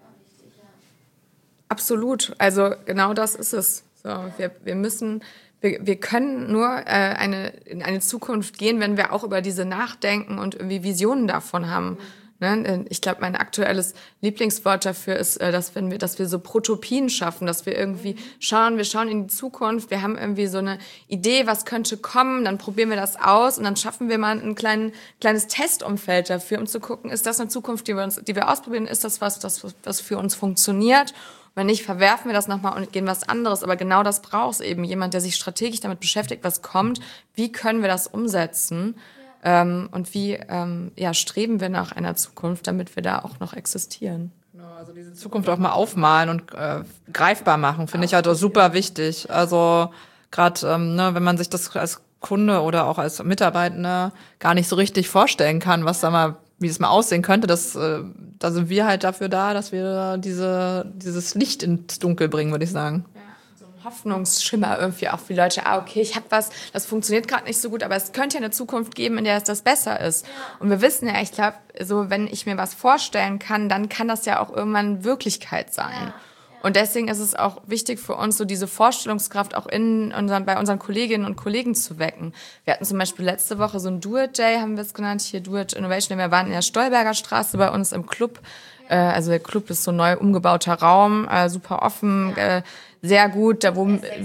Absolut. Also genau das ist es. So, wir, wir müssen, wir, wir können nur äh, eine, in eine Zukunft gehen, wenn wir auch über diese nachdenken und irgendwie Visionen davon haben. Ne? Ich glaube, mein aktuelles Lieblingswort dafür ist, äh, dass wenn wir, dass wir so Protopien schaffen, dass wir irgendwie schauen, wir schauen in die Zukunft, wir haben irgendwie so eine Idee, was könnte kommen, dann probieren wir das aus und dann schaffen wir mal ein kleinen, kleines Testumfeld dafür, um zu gucken, ist das eine Zukunft, die wir uns, die wir ausprobieren, ist das was, das, was für uns funktioniert? Wenn nicht, verwerfen wir das nochmal und gehen was anderes. Aber genau das braucht es eben. Jemand, der sich strategisch damit beschäftigt, was kommt, wie können wir das umsetzen? Ja. Ähm, und wie ähm, ja, streben wir nach einer Zukunft, damit wir da auch noch existieren? Genau, also diese Zukunft auch mal aufmalen und äh, greifbar machen, finde ich halt auch super wichtig. Also gerade, ähm, ne, wenn man sich das als Kunde oder auch als Mitarbeitender gar nicht so richtig vorstellen kann, was da mal wie es mal aussehen könnte, das, äh, da sind wir halt dafür da, dass wir diese, dieses Licht ins Dunkel bringen, würde ich sagen. Ja, so ein Hoffnungsschimmer irgendwie auch für Leute. Ah, okay, ich habe was, das funktioniert gerade nicht so gut, aber es könnte ja eine Zukunft geben, in der es das besser ist. Ja. Und wir wissen ja, ich glaube, so wenn ich mir was vorstellen kann, dann kann das ja auch irgendwann Wirklichkeit sein. Ja. Und deswegen ist es auch wichtig für uns, so diese Vorstellungskraft auch in unseren, bei unseren Kolleginnen und Kollegen zu wecken. Wir hatten zum Beispiel letzte Woche so ein Do-It-Day, haben wir es genannt, hier Do-It Innovation. Wir waren in der Stolberger Straße bei uns im Club. Äh, also der Club ist so ein neu umgebauter Raum, äh, super offen, äh, sehr gut, da wo...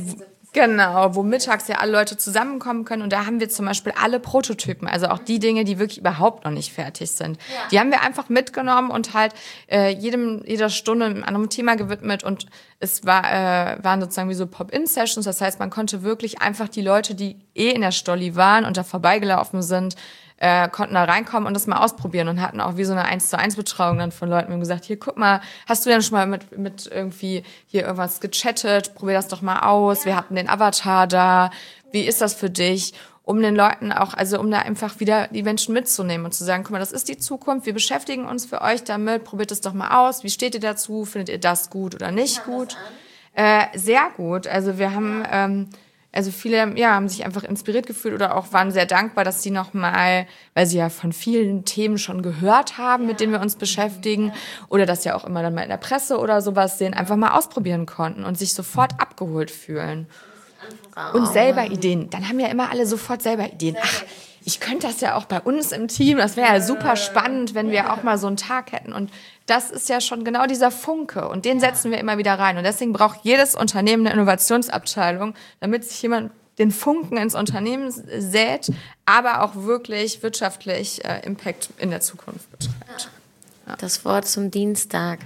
Genau, wo mittags ja alle Leute zusammenkommen können. Und da haben wir zum Beispiel alle Prototypen, also auch die Dinge, die wirklich überhaupt noch nicht fertig sind. Ja. Die haben wir einfach mitgenommen und halt äh, jedem jeder Stunde einem anderen Thema gewidmet. Und es war äh, waren sozusagen wie so Pop-in-Sessions. Das heißt, man konnte wirklich einfach die Leute, die eh in der Stolli waren und da vorbeigelaufen sind, äh, konnten da reinkommen und das mal ausprobieren und hatten auch wie so eine eins zu eins Betreuung dann von Leuten. Wir haben gesagt, hier, guck mal, hast du denn schon mal mit, mit irgendwie hier irgendwas gechattet? Probier das doch mal aus. Ja. Wir hatten den Avatar da. Wie ist das für dich? Um den Leuten auch, also um da einfach wieder die Menschen mitzunehmen und zu sagen, guck mal, das ist die Zukunft. Wir beschäftigen uns für euch damit. Probiert es doch mal aus. Wie steht ihr dazu? Findet ihr das gut oder nicht ja, gut? Äh, sehr gut. Also wir haben... Ähm, Also viele ja, haben sich einfach inspiriert gefühlt oder auch waren sehr dankbar, dass sie nochmal, weil sie ja von vielen Themen schon gehört haben, mit denen wir uns beschäftigen, oder dass sie auch immer dann mal in der Presse oder sowas sehen, einfach mal ausprobieren konnten und sich sofort abgeholt fühlen. Und selber Ideen. Dann haben ja immer alle sofort selber Ideen. Ach, ich könnte das ja auch bei uns im Team, das wäre ja super spannend, wenn wir auch mal so einen Tag hätten. Und das ist ja schon genau dieser Funke und den setzen wir immer wieder rein. Und deswegen braucht jedes Unternehmen eine Innovationsabteilung, damit sich jemand den Funken ins Unternehmen sät, aber auch wirklich wirtschaftlich äh, Impact in der Zukunft betreibt. Ja. Das Wort zum Dienstag.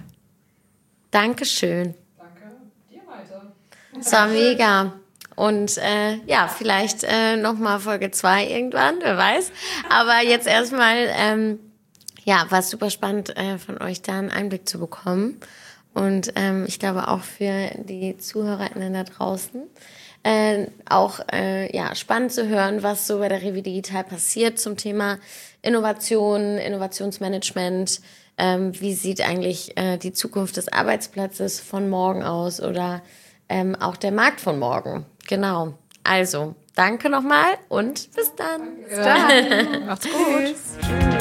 Dankeschön. Danke dir, Malte. Das war mega. Und äh, ja, vielleicht äh, nochmal Folge zwei irgendwann, wer weiß. Aber jetzt erstmal, ähm, ja, war es super spannend, äh, von euch da einen Einblick zu bekommen. Und ähm, ich glaube auch für die ZuhörerInnen da draußen äh, auch äh, ja, spannend zu hören, was so bei der Rewe Digital passiert zum Thema Innovation, Innovationsmanagement. Ähm, wie sieht eigentlich äh, die Zukunft des Arbeitsplatzes von morgen aus oder ähm, auch der Markt von morgen? Genau. Also, danke nochmal und bis dann. Bis dann. Macht's gut. Tschüss.